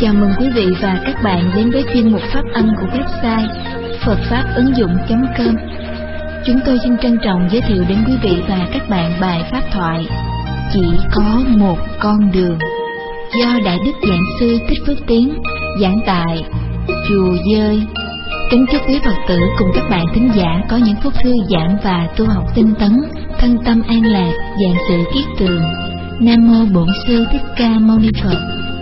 Chào mừng quý vị và các bạn đến với chuyên mục phát âm của website Phật Pháp ứng dụng.com. Chúng tôi xin trân trọng giới thiệu đến quý vị và các bạn bài pháp thoại Chỉ có một con đường do Đại Đức Giảng Sư Thích Phước Tiến giảng tại Chùa Dơi. Kính chúc quý Phật tử cùng các bạn thính giả có những phút thư giãn và tu học tinh tấn, thân tâm an lạc, vạn sự kiết tường. Nam mô Bổn Sư Thích Ca Mâu Ni Phật.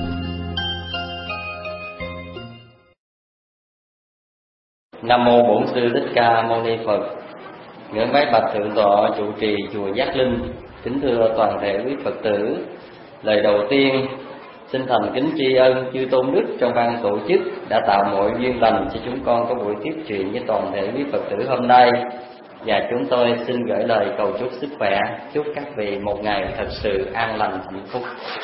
Nam mô Bổn Sư Thích Ca Mâu Ni Phật. Ngưỡng bái bạch thượng tọa trụ trì chùa Giác Linh. Kính thưa toàn thể quý Phật tử, lời đầu tiên xin thành kính tri ân chư tôn đức trong ban tổ chức đã tạo mọi duyên lành cho chúng con có buổi tiếp chuyện với toàn thể quý Phật tử hôm nay. Và chúng tôi xin gửi lời cầu chúc sức khỏe, chúc các vị một ngày thật sự an lành hạnh phúc.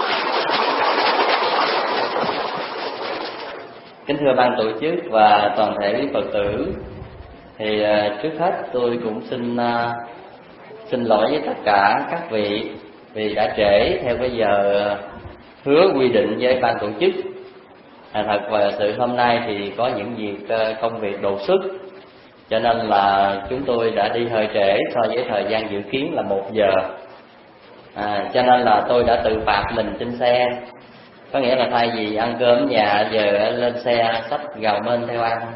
Kính thưa ban tổ chức và toàn thể quý Phật tử, thì trước hết tôi cũng xin lỗi với tất cả các vị vì đã trễ theo cái giờ hứa quy định với ban tổ chức. Thật và sự hôm nay thì có những việc công việc đột xuất, cho nên là chúng tôi đã đi hơi trễ so với thời gian dự kiến là 1 giờ. Cho nên là tôi đã tự phạt mình trên xe. Có nghĩa là thay vì ăn cơm ở nhà, giờ lên xe xách gạo mên theo ăn.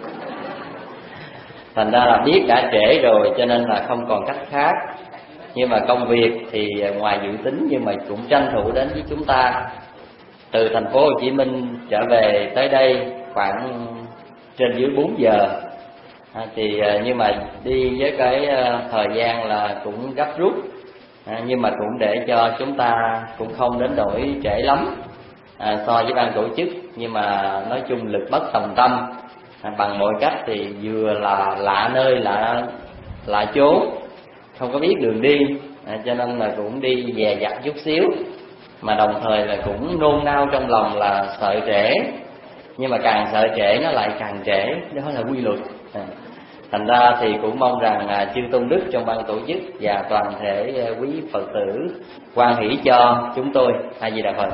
Thành ra là biết đã trễ rồi cho nên là không còn cách khác. Nhưng mà công việc thì ngoài dự tính nhưng mà cũng tranh thủ đến với chúng ta. Từ thành phố Hồ Chí Minh trở về tới đây khoảng trên dưới 4 giờ. Nhưng mà đi với cái thời gian là cũng gấp rút, nhưng mà cũng để cho chúng ta cũng không đến nỗi trễ lắm so với ban tổ chức. Nhưng mà nói chung lực bất tòng tâm, bằng mọi cách thì vừa là lạ nơi lạ chốn, không có biết đường đi, cho nên là cũng đi dè dặt chút xíu. Mà đồng thời là cũng nôn nao trong lòng là sợ trễ, nhưng mà càng sợ trễ nó lại càng trễ, đó là quy luật. Thành ra thì cũng mong rằng chư tôn đức trong ban tổ chức và toàn thể quý Phật tử hoan hỷ cho chúng tôi. A Di Đà Phật.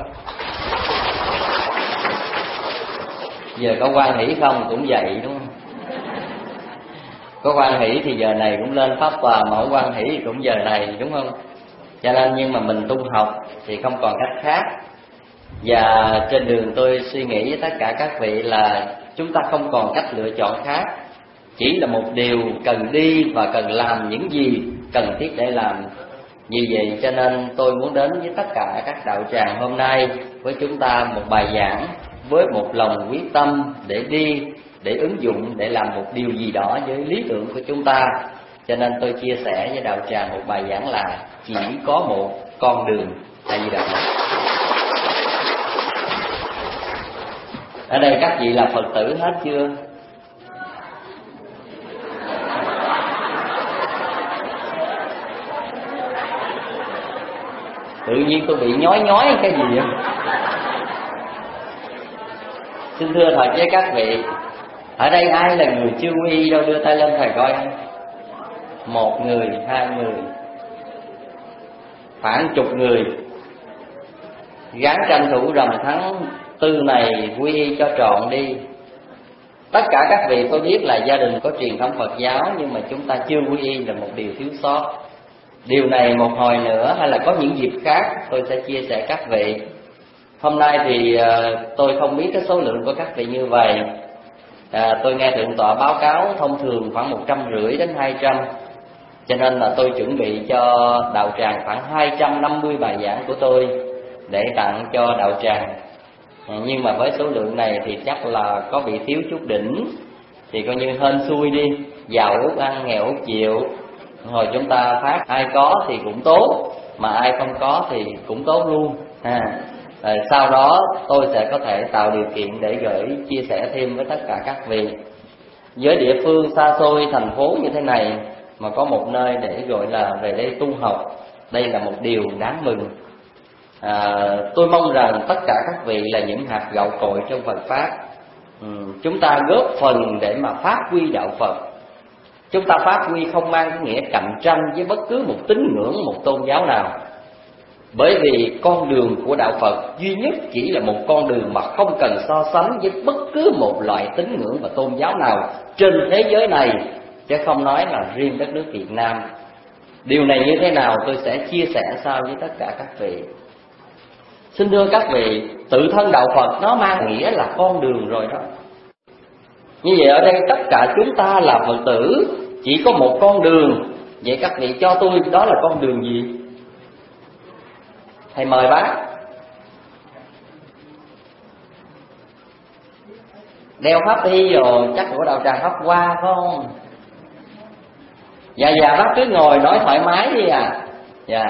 Giờ có hoan hỷ không cũng vậy đúng không? Có hoan hỷ thì giờ này cũng lên pháp tòa, mà không hoan hỷ cũng giờ này đúng không? Cho nên nhưng mà mình tu học thì không còn cách khác. Và trên đường tôi suy nghĩ với tất cả các vị là chúng ta không còn cách lựa chọn khác, chỉ là một điều cần đi và cần làm những gì cần thiết để làm. Như vậy cho nên tôi muốn đến với tất cả các đạo tràng hôm nay với chúng ta một bài giảng với một lòng quyết tâm để đi, để ứng dụng, để làm một điều gì đó với lý tưởng của chúng ta. Cho nên tôi chia sẻ với đạo tràng một bài giảng là chỉ có một con đường. A Di Đà Phật. Ở đây các vị là Phật tử hết chưa? Tự nhiên tôi bị nhói cái gì vậy? Xin thưa thật với các vị, ở đây ai là người chưa quy y đâu, đưa tay lên thầy coi. 1 người, 2 người, khoảng 10 người. Gắng tranh thủ rằm tháng 4 này quy y cho trọn đi. Tất cả các vị tôi biết là gia đình có truyền thống Phật giáo, nhưng mà chúng ta chưa quy y là một điều thiếu sót. Điều này một hồi nữa hay là có những dịp khác tôi sẽ chia sẻ các vị. Hôm nay thì tôi không biết cái số lượng của các vị như vậy. Tôi nghe thượng tọa báo cáo thông thường khoảng 150 đến 200, cho nên là tôi chuẩn bị cho đạo tràng khoảng 250 bài giảng của tôi để tặng cho đạo tràng. Nhưng mà với số lượng này thì chắc là có bị thiếu chút đỉnh, thì coi như hên xui đi, giàu út ăn nghèo út chịu. Hồi chúng ta phát ai có thì cũng tốt, mà ai không có thì cũng tốt luôn. Sau đó tôi sẽ có thể tạo điều kiện để gửi chia sẻ thêm với tất cả các vị. Với địa phương xa xôi thành phố như thế này mà có một nơi để gọi là về đây tu học, đây là một điều đáng mừng. Tôi mong rằng tất cả các vị là những hạt gạo cội trong Phật Pháp. Chúng ta góp phần để mà phát huy đạo Phật. Chúng ta phát huy không mang cái nghĩa cạnh tranh với bất cứ một tín ngưỡng, một tôn giáo nào, Bởi vì con đường của đạo Phật duy nhất chỉ là một con đường mà không cần so sánh với bất cứ một loại tín ngưỡng và tôn giáo nào trên thế giới này, chứ không nói là riêng đất nước Việt Nam. Điều này như thế nào tôi sẽ chia sẻ sau với tất cả các vị. Xin thưa các vị, tự thân đạo Phật nó mang nghĩa là con đường rồi đó. Như vậy ở đây tất cả chúng ta là Phật tử chỉ có một con đường. Vậy các vị cho tôi đó là con đường gì? Thầy mời bác. Đeo pháp y rồi, chắc của đạo tràng pháp hoa không? Dạ bác cứ ngồi nói thoải mái đi à. Dạ.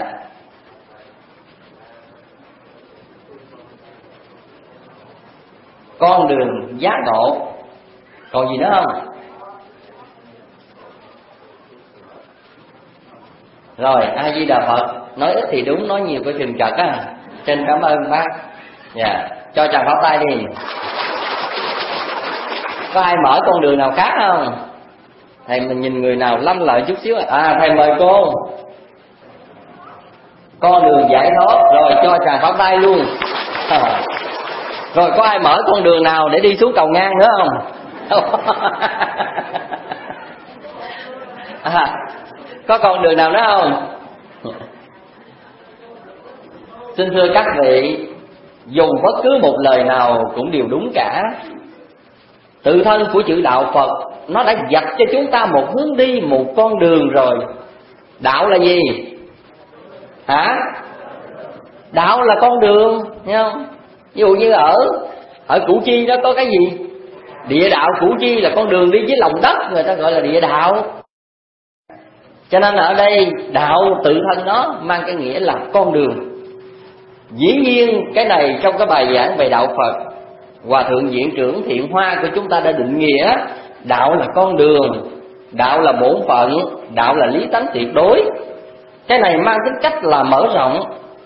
Con đường giác ngộ. Còn gì nữa không? Rồi, A Di Đà Phật. Nói ít thì đúng, nói nhiều cái chừng chật á. Xin cảm ơn bác. Dạ, cho chàng pháo tay đi. Có ai mở con đường nào khác không? Thầy mình nhìn người nào lanh lợi chút xíu. À, thầy mời cô. Con đường giải thoát. Rồi, cho chàng pháo tay luôn. Rồi, có ai mở con đường nào để đi xuống cầu ngang nữa không? Có con đường nào nữa không? Xin thưa các vị, dùng bất cứ một lời nào cũng đều đúng cả. Tự thân của chữ đạo Phật nó đã dạch cho chúng ta một hướng đi, một con đường rồi. Đạo là gì? Hả? Đạo là con đường, nghe không? Ví dụ như ở Củ Chi đó có cái gì? Địa đạo Củ Chi là con đường đi dưới lòng đất, người ta gọi là địa đạo. Cho nên ở đây đạo tự thân nó mang cái nghĩa là con đường. Dĩ nhiên cái này trong cái bài giảng về đạo Phật, Hòa thượng Viện trưởng Thiện Hoa của chúng ta đã định nghĩa đạo là con đường, đạo là bổn phận, đạo là lý tánh tuyệt đối. Cái này mang tính cách là mở rộng.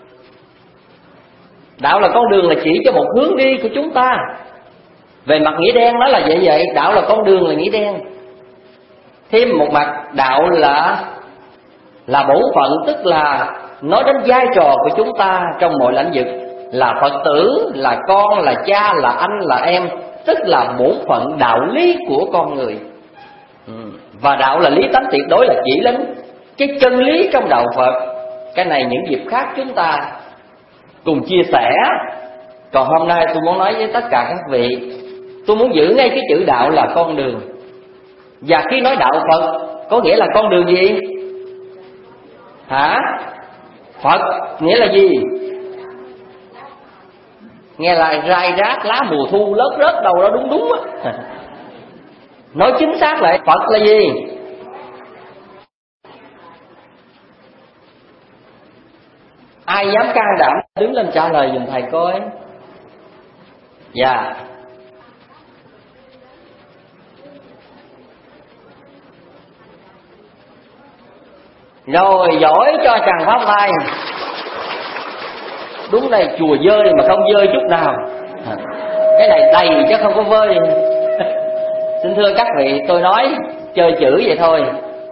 Đạo là con đường là chỉ cho một hướng đi của chúng ta. Về mặt nghĩa đen nó là vậy, đạo là con đường là nghĩa đen. Thêm một mặt đạo là bổn phận, tức là nói đến vai trò của chúng ta trong mọi lĩnh vực, là Phật tử, là con, là cha, là anh, là em, tức là bổn phận đạo lý của con người. Và đạo là lý tánh tuyệt đối, là chỉ đến cái chân lý trong đạo Phật. Cái này những dịp khác chúng ta cùng chia sẻ. Còn hôm nay tôi muốn nói với tất cả các vị, tôi muốn giữ ngay cái chữ đạo là con đường. Và khi nói đạo Phật có nghĩa là con đường gì? Hả? Phật nghĩa là gì? Nghe là rai rác lá mùa thu lớt rớt đâu đó đúng á. Nói chính xác lại Phật là gì? Ai dám can đảm đứng lên trả lời giùm thầy coi. Dạ. Rồi, giỏi, cho chàng pháp tay. Đúng này chùa dơi mà không dơi chút nào. Cái này đầy chứ không có vơi. Xin thưa các vị, tôi nói chơi chữ vậy thôi.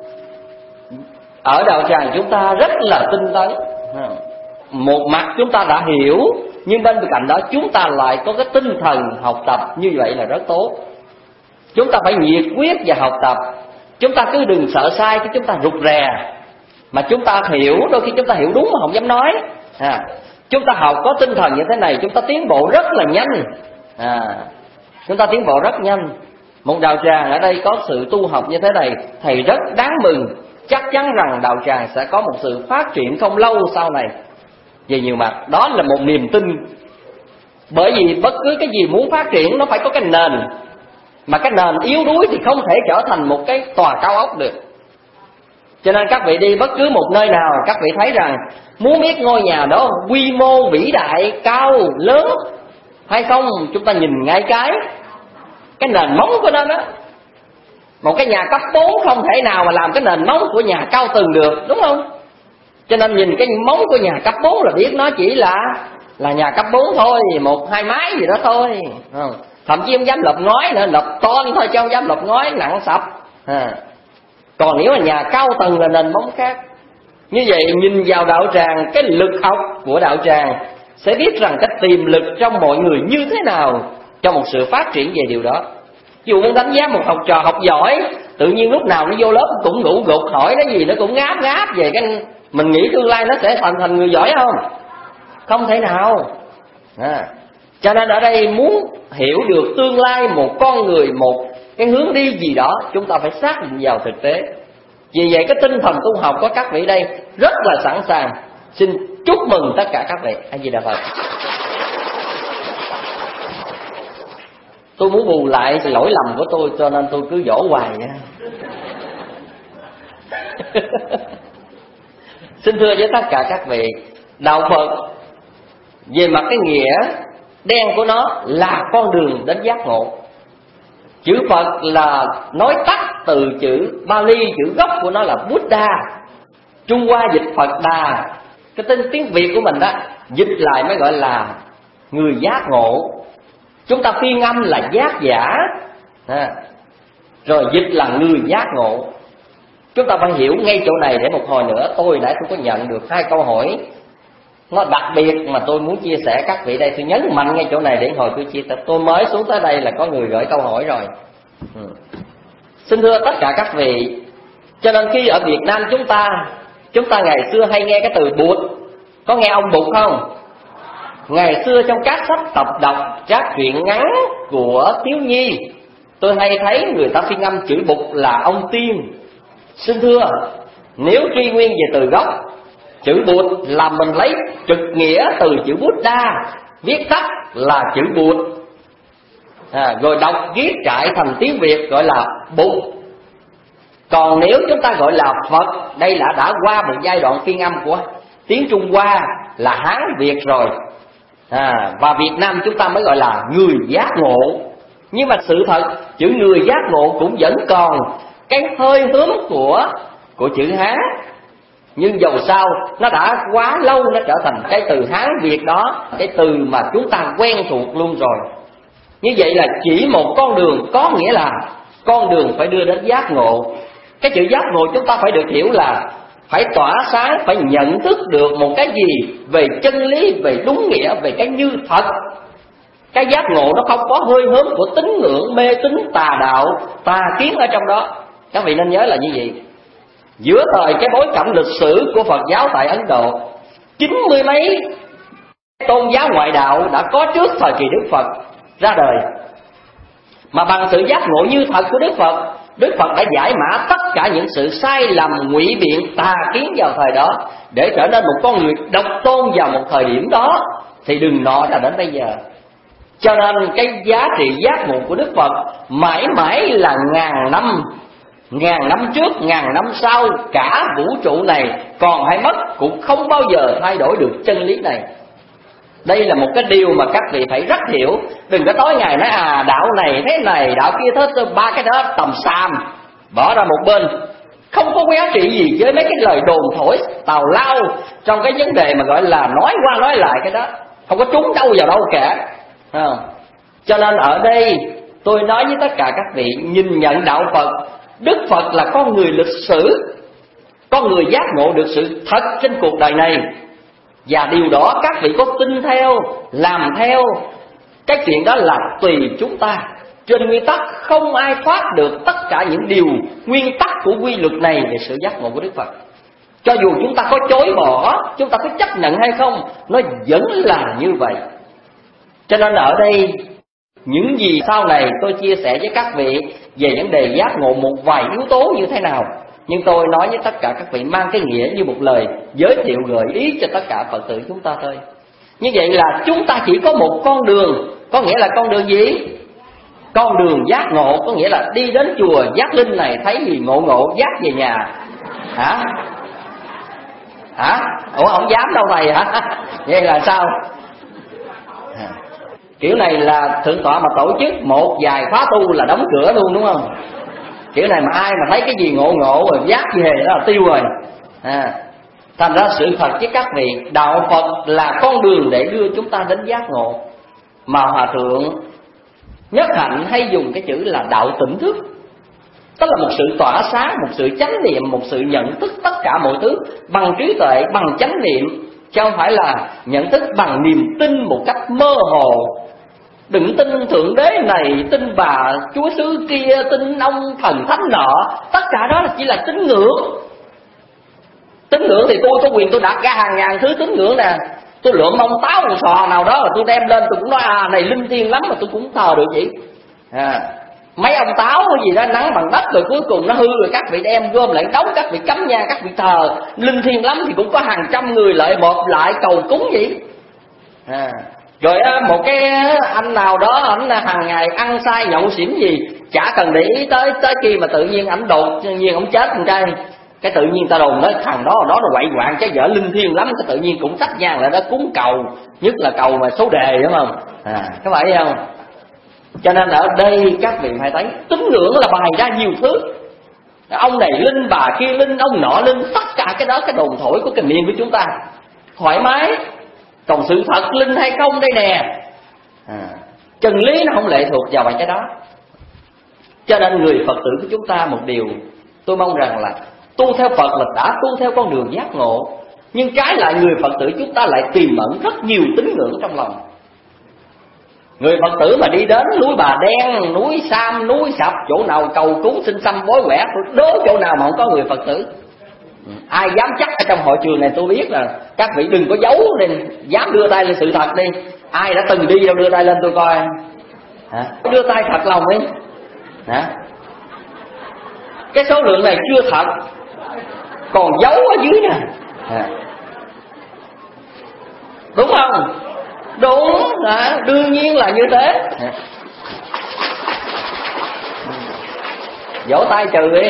Ở đạo tràng chúng ta rất là tinh tấn. Một mặt chúng ta đã hiểu, nhưng bên cạnh đó chúng ta lại có cái tinh thần học tập. Như vậy là rất tốt. Chúng ta phải nhiệt quyết và học tập. Chúng ta cứ đừng sợ sai, chứ chúng ta rụt rè. Mà chúng ta hiểu, đôi khi chúng ta hiểu đúng mà không dám nói. Chúng ta học có tinh thần như thế này, chúng ta tiến bộ rất là nhanh. Chúng ta tiến bộ rất nhanh. Một đạo tràng ở đây có sự tu học như thế này, thầy rất đáng mừng. Chắc chắn rằng đạo tràng sẽ có một sự phát triển không lâu sau này về nhiều mặt. Đó là một niềm tin. Bởi vì bất cứ cái gì muốn phát triển nó phải có cái nền. Mà cái nền yếu đuối thì không thể trở thành một cái tòa cao ốc được. Cho nên các vị đi bất cứ một nơi nào, các vị thấy rằng muốn biết ngôi nhà đó quy mô vĩ đại, cao, lớn hay không, chúng ta nhìn ngay cái nền móng của nó đó. Một cái nhà cấp 4 không thể nào mà làm cái nền móng của nhà cao tầng được, đúng không? Cho nên nhìn cái móng của nhà cấp 4 là biết nó chỉ là nhà cấp 4 thôi, 1-2 mái gì đó thôi. Thậm chí không dám lợp ngói nữa, lợp ton thôi chứ không dám lợp ngói nặng sập. Còn nếu mà nhà cao tầng là nền móng khác. Như vậy nhìn vào đạo tràng, cái lực học của đạo tràng sẽ biết rằng cái tiềm lực trong mọi người như thế nào cho một sự phát triển về điều đó. Dù muốn đánh giá một học trò học giỏi, tự nhiên lúc nào nó vô lớp cũng ngủ gục, hỏi cái gì nó cũng ngáp ngáp về cái, mình nghĩ tương lai nó sẽ thành người giỏi không? Không thể nào. Cho nên ở đây muốn hiểu được tương lai một con người, một cái hướng đi gì đó, chúng ta phải xác định vào thực tế. Vì vậy cái tinh thần tu học của các vị đây rất là sẵn sàng. Xin chúc mừng tất cả các vị. A Di Đà Phật. Tôi muốn bù lại lỗi lầm của tôi, cho nên tôi cứ dỗ hoài nha. Xin thưa với tất cả các vị, đạo Phật về mặt cái nghĩa đen của nó là con đường đến giác ngộ. Chữ Phật là nói tắt từ chữ Bali, chữ gốc của nó là Buddha, Trung Hoa dịch Phật Đà. Cái tiếng Việt của mình đó dịch lại mới gọi là người giác ngộ. Chúng ta phiên âm là giác giả, rồi dịch là người giác ngộ. Chúng ta phải hiểu ngay chỗ này để một hồi nữa tôi có nhận được 2 câu hỏi nó đặc biệt mà tôi muốn chia sẻ các vị đây. Tôi nhấn mạnh ngay chỗ này để hồi tôi chia sẻ. Tôi mới xuống tới đây là có người gửi câu hỏi rồi. Xin thưa tất cả các vị, cho nên khi ở Việt Nam chúng ta ngày xưa hay nghe cái từ Bụt. Có nghe ông Bụt không? Ngày xưa trong các sách tập đọc các truyện ngắn của thiếu nhi, tôi hay thấy người ta phiên âm chữ Bụt là ông Tiên. Xin thưa, nếu truy nguyên về từ gốc, chữ Bụt là mình lấy trực nghĩa từ chữ Buddha, viết tắt là chữ Bụt, rồi đọc viết trại thành tiếng Việt gọi là Bụt. Còn nếu chúng ta gọi là Phật, đây là đã qua một giai đoạn phiên âm của tiếng Trung Hoa là Hán Việt rồi, và Việt Nam chúng ta mới gọi là người giác ngộ. Nhưng mà sự thật chữ người giác ngộ cũng vẫn còn cái hơi hướng của chữ Hán, nhưng dầu sao nó đã quá lâu nó trở thành cái từ Hán Việt đó, cái từ mà chúng ta quen thuộc luôn rồi. Như vậy là chỉ một con đường, có nghĩa là con đường phải đưa đến giác ngộ. Cái chữ giác ngộ chúng ta phải được hiểu là phải tỏa sáng, phải nhận thức được một cái gì về chân lý, về đúng nghĩa, về cái như thật. Cái giác ngộ nó không có hơi hướng của tín ngưỡng, mê tín, tà đạo, tà kiến ở trong đó. Các vị nên nhớ là như vậy. Giữa thời cái bối cảnh lịch sử của Phật giáo tại Ấn Độ, 90 mấy tôn giáo ngoại đạo đã có trước thời kỳ Đức Phật ra đời. Mà bằng sự giác ngộ như thật của Đức Phật đã giải mã tất cả những sự sai lầm, ngụy biện, tà kiến vào thời đó, để trở nên một con người độc tôn vào một thời điểm đó, thì đừng nói là đến bây giờ. Cho nên cái giá trị giác ngộ của Đức Phật mãi mãi là ngàn năm trước, ngàn năm sau, cả vũ trụ này còn hay mất cũng không bao giờ thay đổi được chân lý này. Đây là một cái điều mà các vị phải rất hiểu. Đừng có tối ngày nói đạo này thế này, đạo kia thế, 3 cái đó tầm xàm, bỏ ra một bên. Không có giá trị gì với mấy cái lời đồn thổi tào lao trong cái vấn đề mà gọi là nói qua nói lại, cái đó không có trúng đâu vào đâu cả. Cho nên ở đây tôi nói với tất cả các vị, nhìn nhận đạo Phật, Đức Phật là con người lịch sử, con người giác ngộ được sự thật trên cuộc đời này. Và điều đó các vị có tin theo, làm theo, cái chuyện đó là tùy chúng ta. Trên nguyên tắc không ai thoát được tất cả những điều nguyên tắc của quy luật này về sự giác ngộ của Đức Phật. Cho dù chúng ta có chối bỏ, chúng ta có chấp nhận hay không, nó vẫn là như vậy. Cho nên ở đây những gì sau này tôi chia sẻ với các vị về vấn đề giác ngộ một vài yếu tố như thế nào, nhưng tôi nói với tất cả các vị mang cái nghĩa như một lời giới thiệu gợi ý cho tất cả Phật tử chúng ta thôi. Như vậy là chúng ta chỉ có một con đường. Có nghĩa là con đường gì? Con đường giác ngộ. Có nghĩa là đi đến chùa giác linh này, thấy gì ngộ giác về nhà. Hả? Ủa không dám đâu thầy hả? Vậy là sao? Kiểu này là thượng tọa mà tổ chức một vài khóa tu là đóng cửa luôn, đúng không? Kiểu này mà ai mà thấy cái gì ngộ rồi giác về đó là tiêu rồi. Thành ra sự thật với các vị, đạo Phật là con đường để đưa chúng ta đến giác ngộ. Mà Hòa Thượng Nhất Hạnh hay dùng cái chữ là đạo tỉnh thức. Tức là một sự tỏa sáng, một sự chánh niệm, một sự nhận thức tất cả mọi thứ bằng trí tuệ, bằng chánh niệm, chứ không phải là nhận thức bằng niềm tin một cách mơ hồ. Đừng tin thượng đế này, tin bà chúa xứ kia, tin ông thần thánh nọ, tất cả đó là chỉ là tín ngưỡng. Tín ngưỡng thì tôi có quyền tôi đặt ra hàng ngàn thứ tín ngưỡng nè. Tôi lượm ông táo một sò nào đó rồi tôi đem lên, tôi cũng nói này linh thiêng lắm mà tôi cũng thờ được vậy. Mấy ông táo gì đó nắng bằng đất rồi cuối cùng nó hư rồi các vị đem gom lại đóng, các vị cắm nha, các vị thờ linh thiêng lắm thì cũng có hàng trăm người lại một lại cầu cúng vậy. Rồi một cái anh nào đó ảnh hàng ngày ăn say nhậu xỉn gì, chả cần để ý tới khi mà tự nhiên ảnh đột nhiên ông chết con trai, cái tự nhiên ta đồn nói thằng đó nó quậy quạng trái vợ linh thiêng lắm, cái tự nhiên cũng tách nhang lại đó cúng cầu, nhất là cầu mà số đề đúng không? Có phải không? Cho nên ở đây các vị phải thấy tín ngưỡng là bày ra nhiều thứ. Ông này linh, bà kia linh, ông nọ linh, tất cả cái đó cái đồn thổi của kinh niệm của chúng ta thoải mái. Còn sự thật linh hay không đây nè, chân lý nó không lệ thuộc vào cái đó. Cho nên người Phật tử của chúng ta một điều tôi mong rằng là tu theo Phật là đã tu theo con đường giác ngộ, nhưng trái lại người Phật tử chúng ta lại tiềm ẩn rất nhiều tín ngưỡng trong lòng. Người Phật tử mà đi đến núi Bà Đen, núi Sam, núi Sập, chỗ nào cầu cúng xin xăm bói quẻ, tôi đố chỗ nào mà không có người Phật tử. Ai dám chắc ở trong hội trường này tôi biết là các vị đừng có giấu lên, dám đưa tay lên sự thật đi. Ai đã từng đi đâu đưa tay lên tôi coi. Đưa tay thật lòng đi. Cái số lượng này chưa thật, còn giấu ở dưới nè. Đúng không? Đúng, đương nhiên là như thế. Vỗ tay trừ đi.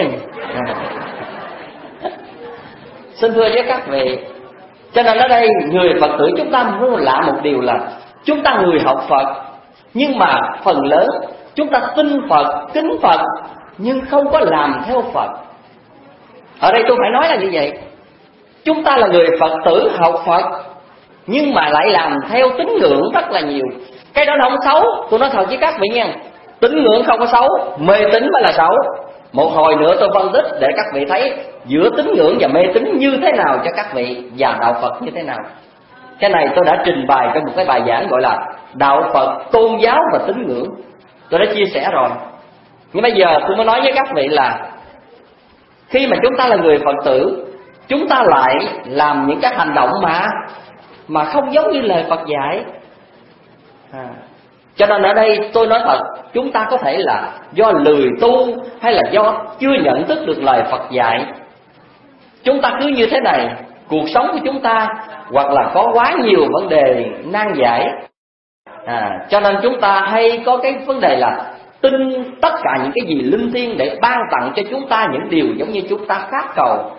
Xin thưa với các vị, cho nên ở đây người Phật tử chúng ta muốn lạ một điều là chúng ta người học Phật, nhưng mà phần lớn chúng ta tin Phật, kính Phật, nhưng không có làm theo Phật. Ở đây tôi phải nói là như vậy. Chúng ta là người Phật tử học Phật, nhưng mà lại làm theo tín ngưỡng rất là nhiều. Cái đó nó không xấu, tôi nói thật với các vị nha. Tín ngưỡng không có xấu, mê tín mới là xấu. Một hồi nữa tôi phân tích để các vị thấy giữa tín ngưỡng và mê tín như thế nào cho các vị, và đạo Phật như thế nào. Cái này tôi đã trình bày trong một cái bài giảng gọi là đạo Phật, tôn giáo và tín ngưỡng. Tôi đã chia sẻ rồi. Nhưng bây giờ tôi mới nói với các vị là khi mà chúng ta là người Phật tử, chúng ta lại làm những cái hành động mà không giống như lời Phật dạy. Cho nên ở đây tôi nói thật, chúng ta có thể là do lười tu hay là do chưa nhận thức được lời Phật dạy. Chúng ta cứ như thế này, cuộc sống của chúng ta hoặc là có quá nhiều vấn đề nan giải. Cho nên chúng ta hay có cái vấn đề là tin tất cả những cái gì linh thiêng để ban tặng cho chúng ta những điều giống như chúng ta khát cầu.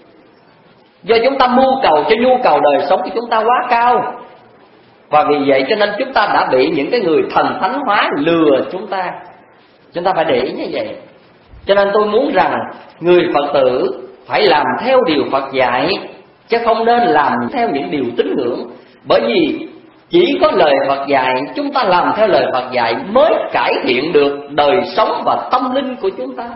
Do chúng ta mưu cầu cho nhu cầu đời sống của chúng ta quá cao, và vì vậy cho nên chúng ta đã bị những cái người thần thánh hóa lừa chúng ta. Chúng ta phải để ý như vậy. Cho nên tôi muốn rằng người Phật tử phải làm theo điều Phật dạy, chứ không nên làm theo những điều tín ngưỡng. Bởi vì chỉ có lời Phật dạy, chúng ta làm theo lời Phật dạy mới cải thiện được đời sống và tâm linh của chúng ta.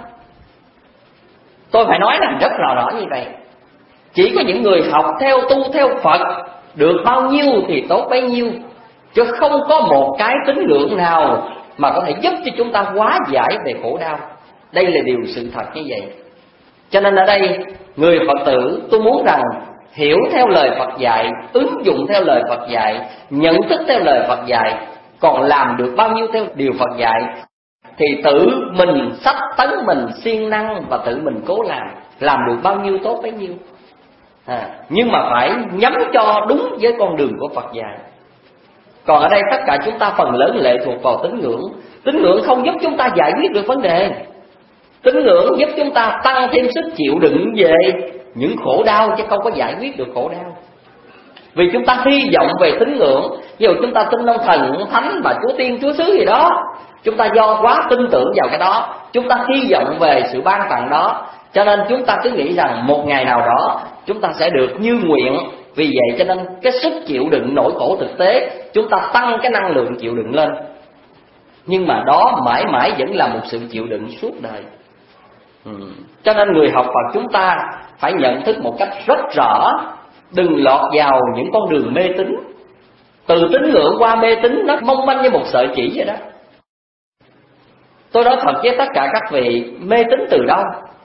Tôi phải nói rằng rất rõ như vậy. Chỉ có những người học theo, tu theo Phật được bao nhiêu thì tốt bấy nhiêu, chứ không có một cái tín ngưỡng nào mà có thể giúp cho chúng ta hóa giải về khổ đau. Đây là điều sự thật như vậy. Cho nên ở đây người Phật tử tôi muốn rằng hiểu theo lời Phật dạy, ứng dụng theo lời Phật dạy, nhận thức theo lời Phật dạy, còn làm được bao nhiêu theo điều Phật dạy thì tự mình sách tấn mình siêng năng và tự mình cố làm được bao nhiêu tốt bấy nhiêu. Nhưng mà phải nhắm cho đúng với con đường của Phật dạy. Còn ở đây tất cả chúng ta phần lớn lệ thuộc vào tín ngưỡng. Tín ngưỡng không giúp chúng ta giải quyết được vấn đề. Tín ngưỡng giúp chúng ta tăng thêm sức chịu đựng về những khổ đau, chứ không có giải quyết được khổ đau. Vì chúng ta hy vọng về tín ngưỡng, ví dụ chúng ta tin ông thần, ông thánh, bà chúa tiên, chúa xứ gì đó, chúng ta do quá tin tưởng vào cái đó, chúng ta hy vọng về sự ban tặng đó, cho nên chúng ta cứ nghĩ rằng một ngày nào đó chúng ta sẽ được như nguyện. Vì vậy cho nên cái sức chịu đựng nỗi khổ thực tế, chúng ta tăng cái năng lượng chịu đựng lên. Nhưng mà đó mãi mãi vẫn là một sự chịu đựng suốt đời. Cho nên người học Phật chúng ta phải nhận thức một cách rất rõ, đừng lọt vào những con đường mê tín. Từ tín ngưỡng qua mê tín nó mong manh như một sợi chỉ vậy đó. Tôi nói thật với tất cả các vị, mê tín từ đâu?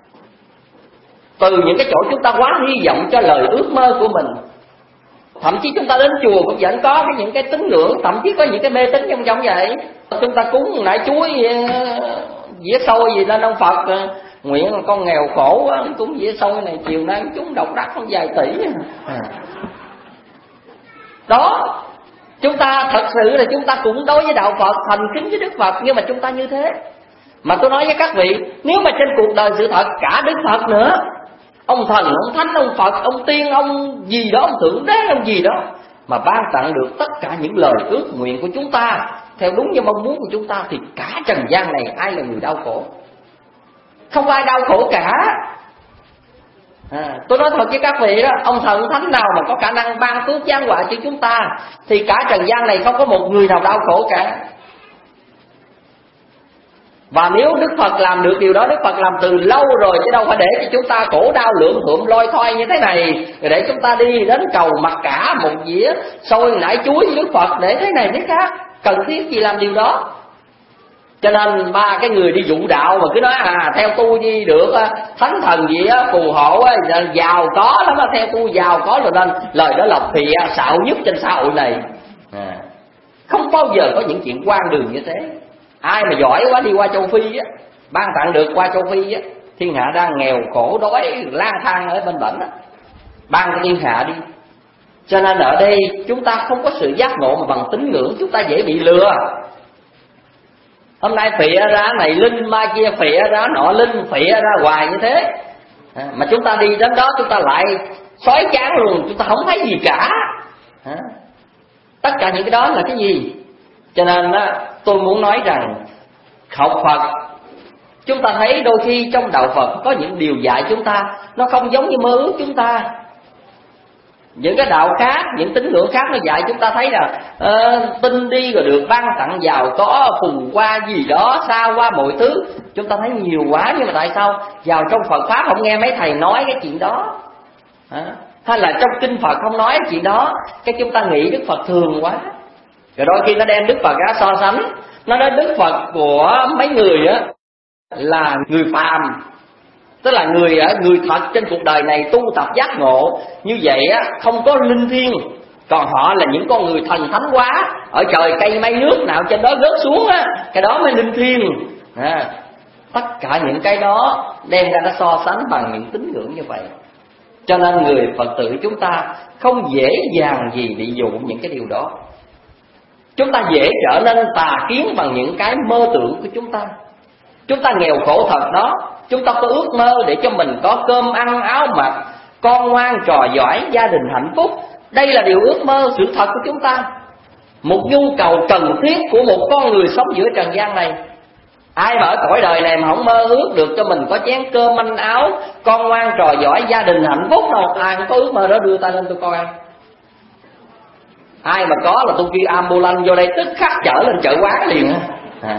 Từ những cái chỗ chúng ta quá hy vọng cho lời ước mơ của mình. Thậm chí chúng ta đến chùa cũng vẫn có những cái tín ngưỡng, thậm chí có những cái mê tín trong vậy. Chúng ta cúng nải chuối, dĩa xôi gì lên ông Phật, nguyện là con nghèo khổ quá, cúng dĩa xôi này chiều nay chúng độc đắc không vài tỷ. Đó, chúng ta thật sự là chúng ta cũng đối với đạo Phật, thành kính với Đức Phật, nhưng mà chúng ta như thế. Mà tôi nói với các vị, nếu mà trên cuộc đời sự thật cả Đức Phật nữa, ông thần, ông thánh, ông Phật, ông tiên, ông gì đó, ông thượng đế, ông gì đó, mà ban tặng được tất cả những lời ước nguyện của chúng ta theo đúng như mong muốn của chúng ta, thì cả trần gian này ai là người đau khổ? Không ai đau khổ cả. Tôi nói thật với các vị đó, ông thần thánh nào mà có khả năng ban phước giáng họa cho chúng ta thì cả trần gian này không có một người nào đau khổ cả. Và nếu Đức Phật làm được điều đó, Đức Phật làm từ lâu rồi, chứ đâu phải để cho chúng ta khổ đau lượm thượm lôi thôi như thế này, rồi để chúng ta đi đến cầu mặc cả một dĩa xôi nải chuối với Đức Phật để thế này thế khác. Cần thiết gì làm điều đó? Cho nên ba cái người đi dụ đạo mà cứ nói theo tôi đi được thánh thần gì á, phù hộ á, giàu có lắm á, theo tôi giàu có rồi, nên lời đó là phì xạo nhất trên xã hội này. Không bao giờ có những chuyện quan đường như thế. Ai mà giỏi quá đi qua châu Phi á, ban tặng được qua châu Phi á, thiên hạ đang nghèo khổ đói lang thang ở bên bển á, ban cho thiên hạ đi. Cho nên ở đây chúng ta không có sự giác ngộ mà bằng tín ngưỡng, chúng ta dễ bị lừa. Hôm nay phịa ra này linh, mai kia phịa ra nọ linh, phịa ra hoài như thế. Mà chúng ta đi đến đó chúng ta lại xói chán luôn, chúng ta không thấy gì cả. Tất cả những cái đó là cái gì? Cho nên tôi muốn nói rằng học Phật, chúng ta thấy đôi khi trong đạo Phật có những điều dạy chúng ta nó không giống như mơ ước chúng ta. Những cái đạo khác, những tín ngưỡng khác nó dạy chúng ta thấy là tin đi rồi được ban tặng giàu có, phù qua gì đó, xa qua mọi thứ. Chúng ta thấy nhiều quá, nhưng mà tại sao vào trong Phật Pháp không nghe mấy thầy nói cái chuyện đó? Hay là trong kinh Phật không nói cái chuyện đó, cái chúng ta nghĩ Đức Phật thường quá. Rồi đôi khi nó đem Đức Phật ra so sánh, nó nói Đức Phật của mấy người á là người phàm, tức là người thật trên cuộc đời này tu tập giác ngộ như vậy á, không có linh thiêng. Còn họ là những con người thần thánh quá, ở trời cây mây nước nào trên đó rớt xuống á, cái đó mới linh thiêng. Tất cả những cái đó đem ra nó so sánh bằng những tín ngưỡng như vậy. Cho nên người Phật tử chúng ta không dễ dàng gì bị dụ những cái điều đó. Chúng ta dễ trở nên tà kiến bằng những cái mơ tưởng của chúng ta. Chúng ta nghèo khổ thật đó, chúng ta có ước mơ để cho mình có cơm ăn áo mặc, con ngoan trò giỏi, gia đình hạnh phúc. Đây là điều ước mơ sự thật của chúng ta, một nhu cầu cần thiết của một con người sống giữa trần gian này. Ai mà ở cõi đời này mà không mơ ước được cho mình có chén cơm manh áo, con ngoan trò giỏi, gia đình hạnh phúc đâu? Ai không có ước mơ đó đưa tay lên tôi coi. Ai mà có là tôi kêu ambulance vô đây tức khắc chở lên chợ quán liền á.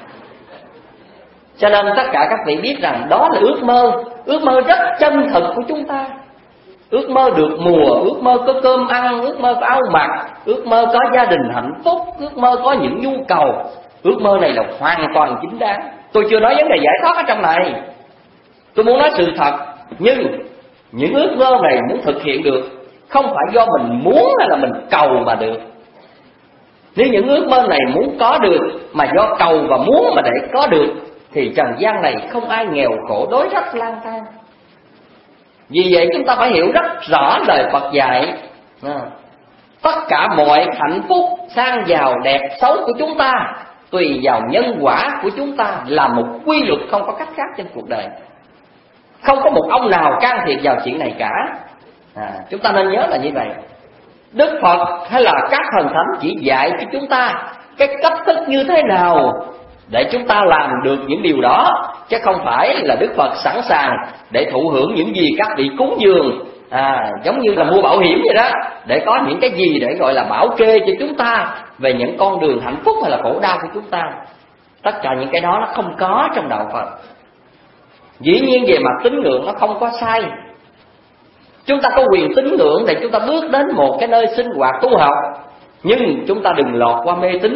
Cho nên tất cả các vị biết rằng đó là ước mơ rất chân thực của chúng ta. Ước mơ được mùa, ước mơ có cơm ăn, ước mơ có áo mặc, ước mơ có gia đình hạnh phúc, ước mơ có những nhu cầu. Ước mơ này là hoàn toàn chính đáng. Tôi chưa nói vấn đề giải thoát ở trong này, tôi muốn nói sự thật. Nhưng những ước mơ này muốn thực hiện được không phải do mình muốn hay là mình cầu mà được. Nếu những ước mơ này muốn có được mà do cầu và muốn mà để có được thì trần gian này không ai nghèo khổ đói rách lang thang. Vì vậy chúng ta phải hiểu rất rõ lời Phật dạy. Tất cả mọi hạnh phúc, sang giàu, đẹp, xấu của chúng ta tùy vào nhân quả của chúng ta, là một quy luật không có cách khác trên cuộc đời. Không có một ông nào can thiệp vào chuyện này cả. Chúng ta nên nhớ là như vậy. Đức Phật hay là các thần thánh chỉ dạy cho chúng ta cái cách thức như thế nào để chúng ta làm được những điều đó, chứ không phải là Đức Phật sẵn sàng để thụ hưởng những gì các vị cúng dường, giống như là mua bảo hiểm vậy đó, để có những cái gì để gọi là bảo kê cho chúng ta về những con đường hạnh phúc hay là khổ đau của chúng ta. Tất cả những cái đó nó không có trong đạo Phật. Dĩ nhiên về mặt tín ngưỡng nó không có sai. Chúng ta có quyền tín ngưỡng để chúng ta bước đến một cái nơi sinh hoạt tu học, nhưng chúng ta đừng lọt qua mê tín.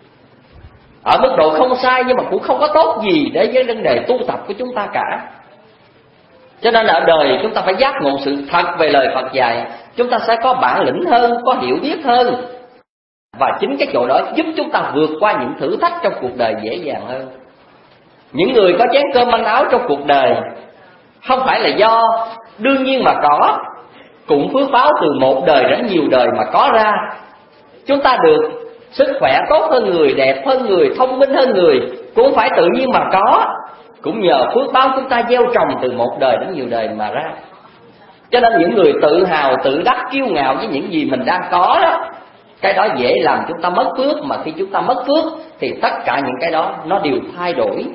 Ở mức độ không sai nhưng mà cũng không có tốt gì để với vấn đề tu tập của chúng ta cả. Cho nên ở đời chúng ta phải giác ngộ sự thật về lời Phật dạy, chúng ta sẽ có bản lĩnh hơn, có hiểu biết hơn. Và chính cái chỗ đó giúp chúng ta vượt qua những thử thách trong cuộc đời dễ dàng hơn. Những người có chén cơm manh áo trong cuộc đời không phải là do đương nhiên mà có, cũng phước báo từ một đời đến nhiều đời mà có ra. Chúng ta được sức khỏe tốt hơn người, đẹp hơn người, thông minh hơn người cũng phải tự nhiên mà có, cũng nhờ phước báo chúng ta gieo trồng từ một đời đến nhiều đời mà ra. Cho nên những người tự hào, tự đắc, kiêu ngạo với những gì mình đang có đó, cái đó dễ làm chúng ta mất phước. Mà khi chúng ta mất phước thì tất cả những cái đó nó đều thay đổi.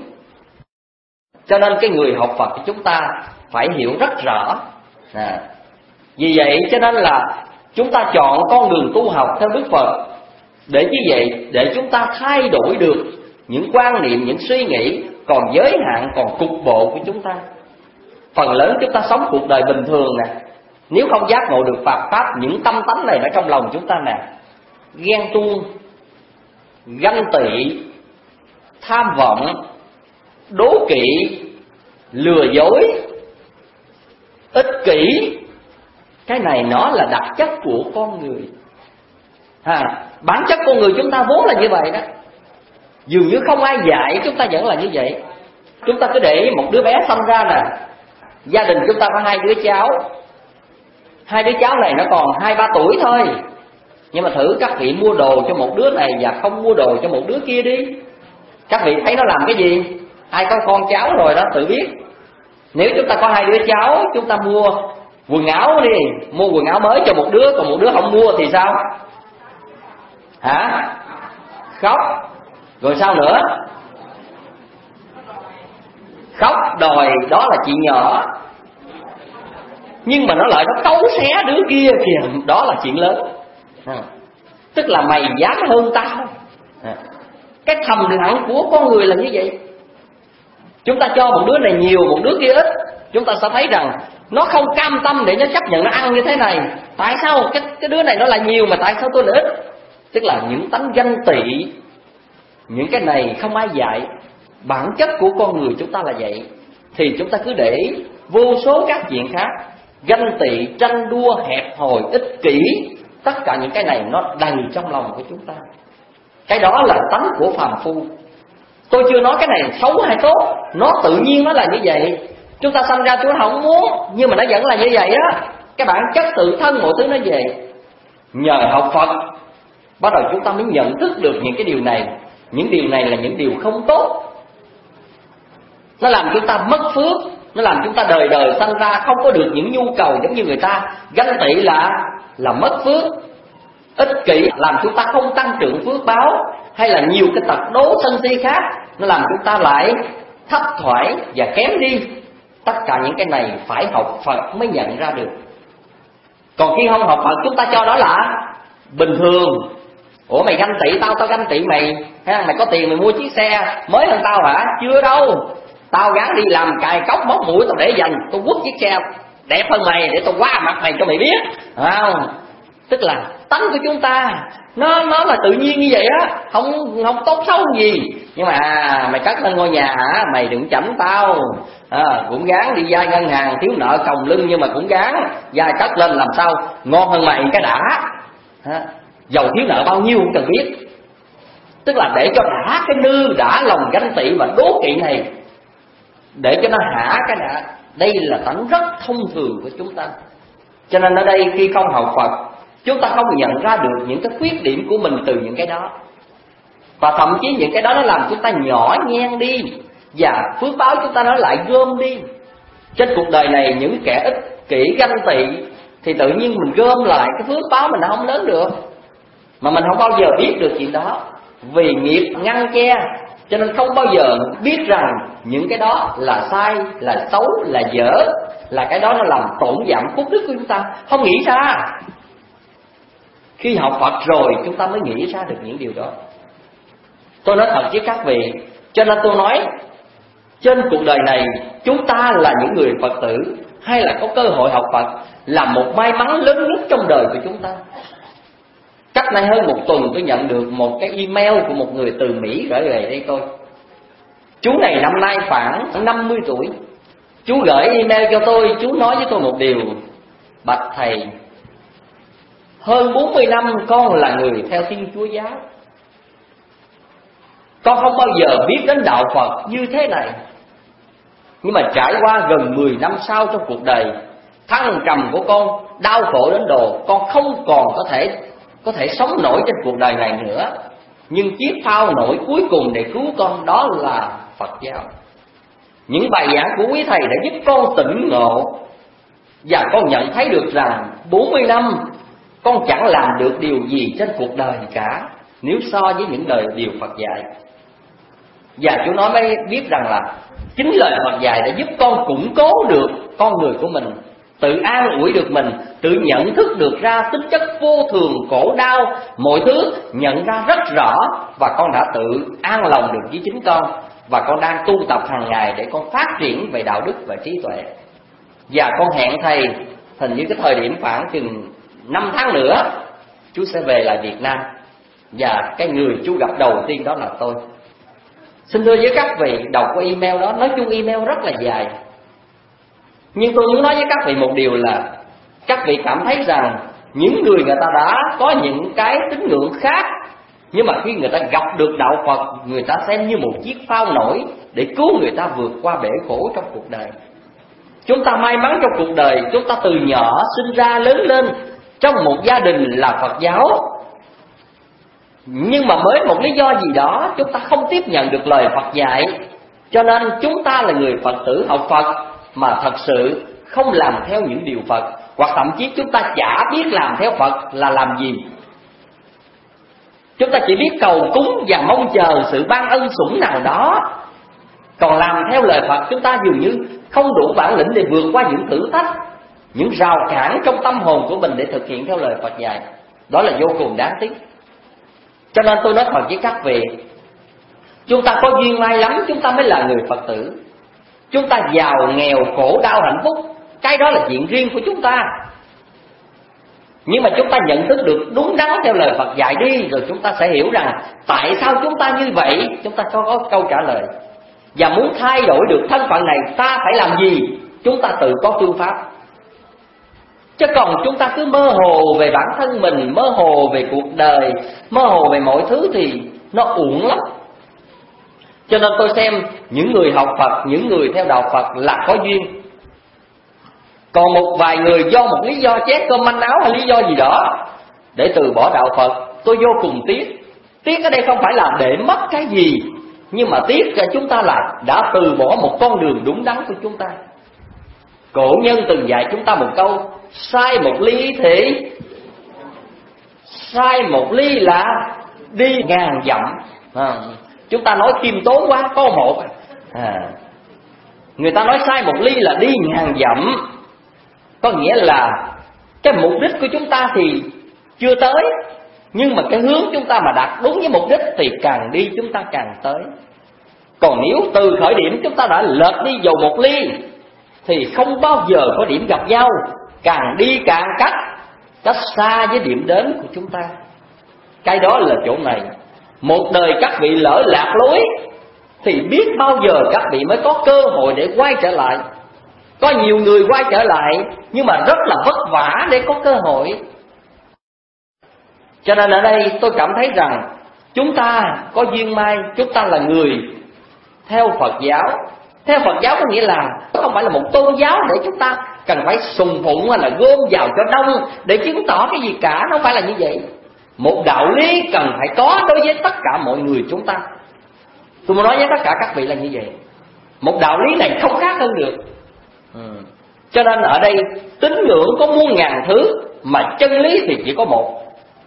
Cho nên cái người học Phật của chúng ta phải hiểu rất rõ. Vì vậy cho nên là chúng ta chọn con đường tu học theo Đức Phật, để như vậy để chúng ta thay đổi được những quan niệm, những suy nghĩ còn giới hạn, còn cục bộ của chúng ta. Phần lớn chúng ta sống cuộc đời bình thường nè, nếu không giác ngộ được Phật pháp, những tâm tánh này ở trong lòng chúng ta nè: ghen tuông, ganh tị, tham vọng, đố kỵ, lừa dối, ích kỷ. Cái này nó là đặc chất của con người. Bản chất con người chúng ta vốn là như vậy đó. Dường như không ai dạy chúng ta vẫn là như vậy. Chúng ta cứ để một đứa bé sinh ra nè, gia đình chúng ta có 2 đứa cháu. 2 đứa cháu này nó còn 2-3 tuổi thôi, nhưng mà thử các vị mua đồ cho một đứa này và không mua đồ cho một đứa kia đi. Các vị thấy nó làm cái gì? Ai có con cháu rồi đó tự biết. Nếu chúng ta có 2 đứa cháu, chúng ta mua quần áo đi, mua quần áo mới cho một đứa, còn một đứa không mua thì sao? Khóc. Rồi sao nữa? Khóc đòi đó là chuyện nhỏ, nhưng mà nó lại nó cấu xé đứa kia kìa, đó là chuyện lớn. Tức là mày dám hơn tao. Cái thầm lặng của con người là như vậy. Chúng ta cho một đứa này nhiều, một đứa kia ít, chúng ta sẽ thấy rằng nó không cam tâm để nó chấp nhận nó ăn như thế này. Tại sao cái đứa này nó là nhiều mà tại sao tôi là ít? Tức là những tánh ganh tị. Những cái này không ai dạy. Bản chất của con người chúng ta là vậy. Thì chúng ta cứ để vô số các chuyện khác: ganh tị, tranh đua, hẹp hòi, ích kỷ. Tất cả những cái này nó đầy trong lòng của chúng ta. Cái đó là tánh của phàm phu. Tôi chưa nói cái này xấu hay tốt, nó tự nhiên nó là như vậy. Chúng ta sanh ra chúng ta không muốn, nhưng mà nó vẫn là như vậy á. Cái bản chất tự thân mọi thứ nó vậy. Nhờ học Phật, bắt đầu chúng ta mới nhận thức được những cái điều này. Những điều này là những điều không tốt. Nó làm chúng ta mất phước, nó làm chúng ta đời đời sanh ra không có được những nhu cầu giống như người ta. Ganh tị là mất phước. Ích kỷ làm chúng ta không tăng trưởng phước báo, hay là nhiều cái tật đố sân si khác, nó làm chúng ta lại thấp thoải và kém đi. Tất cả những cái này phải học Phật mới nhận ra được. Còn khi không học Phật chúng ta cho đó là bình thường. Ủa mày ganh tị tao, tao ganh tị mày. Mày có tiền mày mua chiếc xe mới hơn tao hả? Chưa đâu. Tao gắng đi làm cài cốc móc mũi, tao để dành, tao quất chiếc xe đẹp hơn mày để tao qua mặt mày cho mày biết. Không? Tức là tánh của chúng ta nó là tự nhiên như vậy á, không tốt xấu gì. Nhưng mà mày cất lên ngôi nhà hả? Mày đừng chảnh tao. Cũng gắng đi vay ngân hàng, thiếu nợ còng lưng, nhưng mà cũng gắng vay cất lên làm sao ngon hơn mày cái đã. Dầu thiếu nợ bao nhiêu không cần biết. Tức là để cho đã cái nư đã lòng ganh tị và đố kỵ này, để cho nó hả cái đã. Đây là tánh rất thông thường của chúng ta. Cho nên ở đây khi không học Phật, chúng ta không nhận ra được những cái khuyết điểm của mình từ những cái đó. Và thậm chí những cái đó nó làm chúng ta nhỏ nhen đi, và phước báo chúng ta nó lại gom đi. Trên cuộc đời này những kẻ ích kỷ ganh tị thì tự nhiên mình gom lại cái phước báo mình không lớn được. Mà mình không bao giờ biết được chuyện đó, vì nghiệp ngăn che, cho nên không bao giờ biết rằng những cái đó là sai, là xấu, là dở, là cái đó nó làm tổn giảm phúc đức của chúng ta. Không nghĩ ra. Khi học Phật rồi chúng ta mới nghĩ ra được những điều đó. Tôi nói thật với các vị, cho nên tôi nói Trên cuộc đời này chúng ta là những người Phật tử hay là có cơ hội học Phật là một may mắn lớn nhất trong đời của chúng ta. Cách đây hơn một tuần tôi nhận được một cái email của một người từ Mỹ gửi về đây tôi. Chú này năm nay khoảng 50 tuổi. Chú gửi email cho tôi, chú nói với tôi một điều: bạch thầy, hơn 40 năm con là người theo Thiên Chúa giáo. Con không bao giờ biết đến đạo Phật như thế này. Nhưng mà trải qua gần 10 năm sau trong cuộc đời, thăng trầm của con đau khổ đến độ con không còn có thể sống nổi trên cuộc đời này nữa. Nhưng chiếc phao nổi cuối cùng để cứu con đó là Phật giáo. Những bài giảng của quý thầy đã giúp con tỉnh ngộ, và con nhận thấy được rằng 40 năm con chẳng làm được điều gì trên cuộc đời cả nếu so với những điều Phật dạy. Và chú nói mới biết rằng là chính lời Phật dạy đã giúp con củng cố được con người của mình, tự an ủi được mình, tự nhận thức được ra tính chất vô thường, khổ đau, mọi thứ nhận ra rất rõ. Và con đã tự an lòng được với chính con. Và con đang tu tập hàng ngày để con phát triển về đạo đức và trí tuệ. Và con hẹn thầy, hình như cái thời điểm khoảng chừng 5 tháng nữa chú sẽ về lại Việt Nam. Và cái người chú gặp đầu tiên đó là tôi. Xin thưa với các vị, đọc qua email đó, nói chung email rất là dài, nhưng tôi muốn nói với các vị một điều là các vị cảm thấy rằng những người ta đã có những cái tín ngưỡng khác, nhưng mà khi người ta gặp được đạo Phật, người ta xem như một chiếc phao nổi để cứu người ta vượt qua bể khổ trong cuộc đời. Chúng ta may mắn trong cuộc đời, chúng ta từ nhỏ sinh ra lớn lên trong một gia đình là Phật giáo, nhưng mà với một lý do gì đó chúng ta không tiếp nhận được lời Phật dạy, cho nên chúng ta là người Phật tử học Phật mà thật sự không làm theo những điều Phật, hoặc thậm chí chúng ta chả biết làm theo Phật là làm gì. Chúng ta chỉ biết cầu cúng và mong chờ sự ban ân sủng nào đó, còn làm theo lời Phật chúng ta dường như không đủ bản lĩnh để vượt qua những thử thách, những rào cản trong tâm hồn của mình để thực hiện theo lời Phật dạy. Đó là vô cùng đáng tiếc. Cho nên tôi nói thật với các vị, chúng ta có duyên may lắm chúng ta mới là người Phật tử. Chúng ta giàu nghèo khổ đau hạnh phúc, cái đó là chuyện riêng của chúng ta. Nhưng mà chúng ta nhận thức được đúng đắn theo lời Phật dạy đi, rồi chúng ta sẽ hiểu rằng tại sao chúng ta như vậy. Chúng ta có câu trả lời. Và muốn thay đổi được thân phận này ta phải làm gì? Chúng ta tự có phương pháp. Chứ còn chúng ta cứ mơ hồ về bản thân mình, mơ hồ về cuộc đời, mơ hồ về mọi thứ thì nó uổng lắm. Cho nên tôi xem những người học Phật, những người theo đạo Phật là có duyên. Còn một vài người do một lý do chét cơm manh áo hay lý do gì đó để từ bỏ đạo Phật, tôi vô cùng tiếc. Tiếc ở đây không phải là để mất cái gì, nhưng mà tiếc cho chúng ta là đã từ bỏ một con đường đúng đắn của chúng ta. Cổ nhân từng dạy chúng ta một câu: sai một ly thì sai một ly là đi ngàn dặm. Chúng ta nói khiêm tốn quá, có một người ta nói sai một ly là đi ngàn dặm, có nghĩa là cái mục đích của chúng ta thì chưa tới, nhưng mà cái hướng chúng ta mà đạt đúng với mục đích thì càng đi chúng ta càng tới. Còn nếu từ khởi điểm chúng ta đã lệch đi dầu một ly thì không bao giờ có điểm gặp nhau, càng đi càng cách xa với điểm đến của chúng ta. Cái đó là chỗ này. Một đời các vị lỡ lạc lối thì biết bao giờ các vị mới có cơ hội để quay trở lại. Có nhiều người quay trở lại nhưng mà rất là vất vả để có cơ hội. Cho nên ở đây tôi cảm thấy rằng chúng ta có duyên may, chúng ta là người theo Phật giáo. Theo Phật giáo có nghĩa là không phải là một tôn giáo để chúng ta cần phải sùng phụng hay là gom vào cho đông để chứng tỏ cái gì cả. Nó không phải là như vậy. Một đạo lý cần phải có đối với tất cả mọi người chúng ta. Tôi muốn nói với tất cả các vị là như vậy. Một đạo lý này không khác hơn được. Cho nên ở đây tín ngưỡng có muôn ngàn thứ, mà chân lý thì chỉ có một.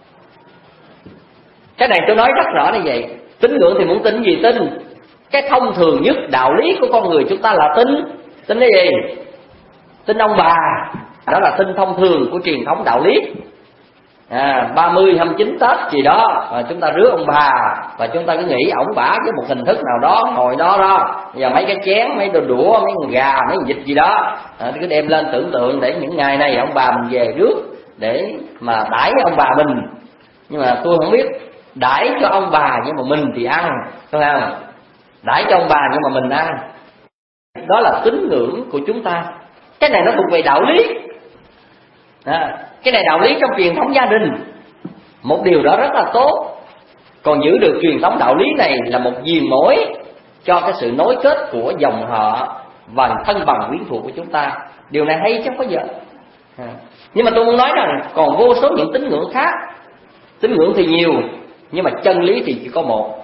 Cái này tôi nói rất rõ như vậy. Tín ngưỡng thì muốn tin gì tin. Cái thông thường nhất đạo lý của con người chúng ta là tin. Tin cái gì? Tin ông bà. Đó là tin thông thường của truyền thống đạo lý. 30, 29 Tết gì đó và chúng ta rước ông bà, và chúng ta cứ nghĩ ổng bả với một hình thức nào đó ngồi đó và mấy cái chén, mấy đồ đũa, mấy con gà, mấy con vịt gì đó, cứ đem lên tưởng tượng để những ngày này ông bà mình về rước để mà đãi ông bà mình. Nhưng mà tôi không biết đãi cho ông bà nhưng mà mình thì ăn, phải không? Đãi cho ông bà nhưng mà mình ăn, đó là tín ngưỡng của chúng ta. Cái này nó thuộc về đạo lý. Cái này đạo lý trong truyền thống gia đình, một điều đó rất là tốt. Còn giữ được truyền thống đạo lý này là một diền mối cho cái sự nối kết của dòng họ và thân bằng quyến thuộc của chúng ta. Điều này hay chứ không có giờ. Nhưng mà tôi muốn nói rằng còn vô số những tín ngưỡng khác. Tín ngưỡng thì nhiều, nhưng mà chân lý thì chỉ có một.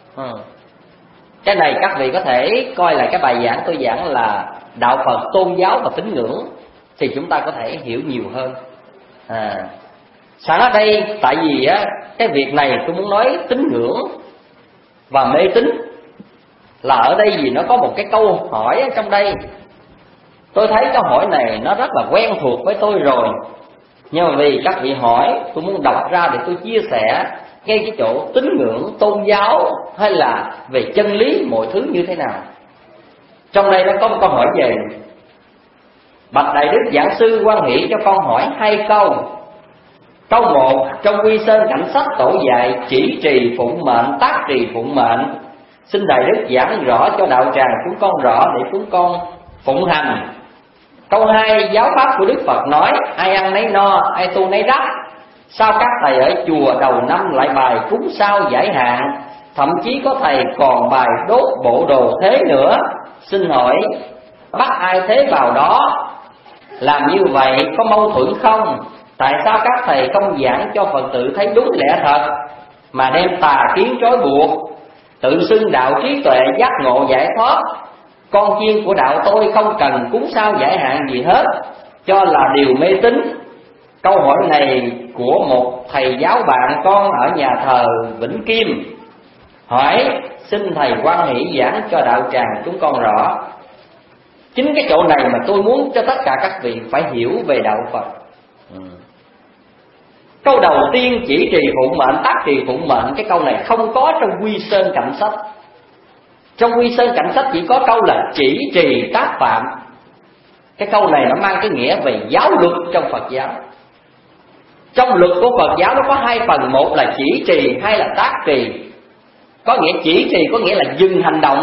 Cái này các vị có thể coi là cái bài giảng tôi giảng là đạo Phật, tôn giáo và tín ngưỡng, thì chúng ta có thể hiểu nhiều hơn. Sẵn ở đây, tại vì cái việc này tôi muốn nói tín ngưỡng và mê tín là ở đây vì nó có một cái câu hỏi ở trong đây. Tôi thấy câu hỏi này nó rất là quen thuộc với tôi rồi, nhưng mà vì các vị hỏi, tôi muốn đọc ra để tôi chia sẻ ngay cái chỗ tín ngưỡng, tôn giáo hay là về chân lý mọi thứ như thế nào. Trong đây nó có một câu hỏi về: bạch đại đức giảng sư hoan hỷ cho con hỏi 2 câu. Câu 1, trong Quy Sơn Cảnh Sách tổ dạy chỉ trì phụng mệnh, tác trì phụng mệnh. Xin đại đức giảng rõ cho đạo tràng chúng con rõ để chúng con phụng hành. Câu 2, giáo pháp của Đức Phật nói ai ăn nấy no, ai tu nấy đắc. Sao các thầy ở chùa đầu năm lại bài cúng sao giải hạn, thậm chí có thầy còn bài đốt bộ đồ thế nữa. Xin hỏi bắt ai thế vào đó? Làm như vậy có mâu thuẫn không? Tại sao các thầy không giảng cho Phật tử thấy đúng lẽ thật, mà đem tà kiến trói buộc, tự xưng đạo trí tuệ giác ngộ giải thoát? Con chiên của đạo tôi không cần cúng sao giải hạn gì hết, cho là điều mê tín. Câu hỏi này của một thầy giáo bạn con ở nhà thờ Vĩnh Kim. Hỏi xin thầy hoan hỷ giảng cho đạo tràng chúng con rõ. Chính cái chỗ này mà tôi muốn cho tất cả các vị phải hiểu về đạo Phật. Câu đầu tiên chỉ trì phụng mệnh, tác trì phụng mệnh, cái câu này không có trong Quy Sơn Cảnh Sách. Trong Quy Sơn Cảnh Sách chỉ có câu là chỉ trì tác phạm. Cái câu này nó mang cái nghĩa về giáo luật trong Phật giáo. Trong luật của Phật giáo nó có 2 phần, một là chỉ trì, hai là tác trì. Có nghĩa chỉ trì có nghĩa là dừng hành động,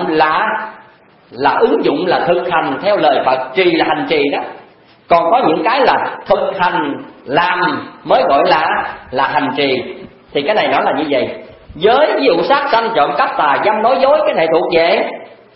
là ứng dụng, là thực hành theo lời Phật. Trì là hành trì đó. Còn có những cái là thực hành làm mới gọi là hành trì. Thì cái này nó là như vậy. Giới ví dụ sát sanh, trộm cắp, tà dâm, nói dối, cái này thuộc về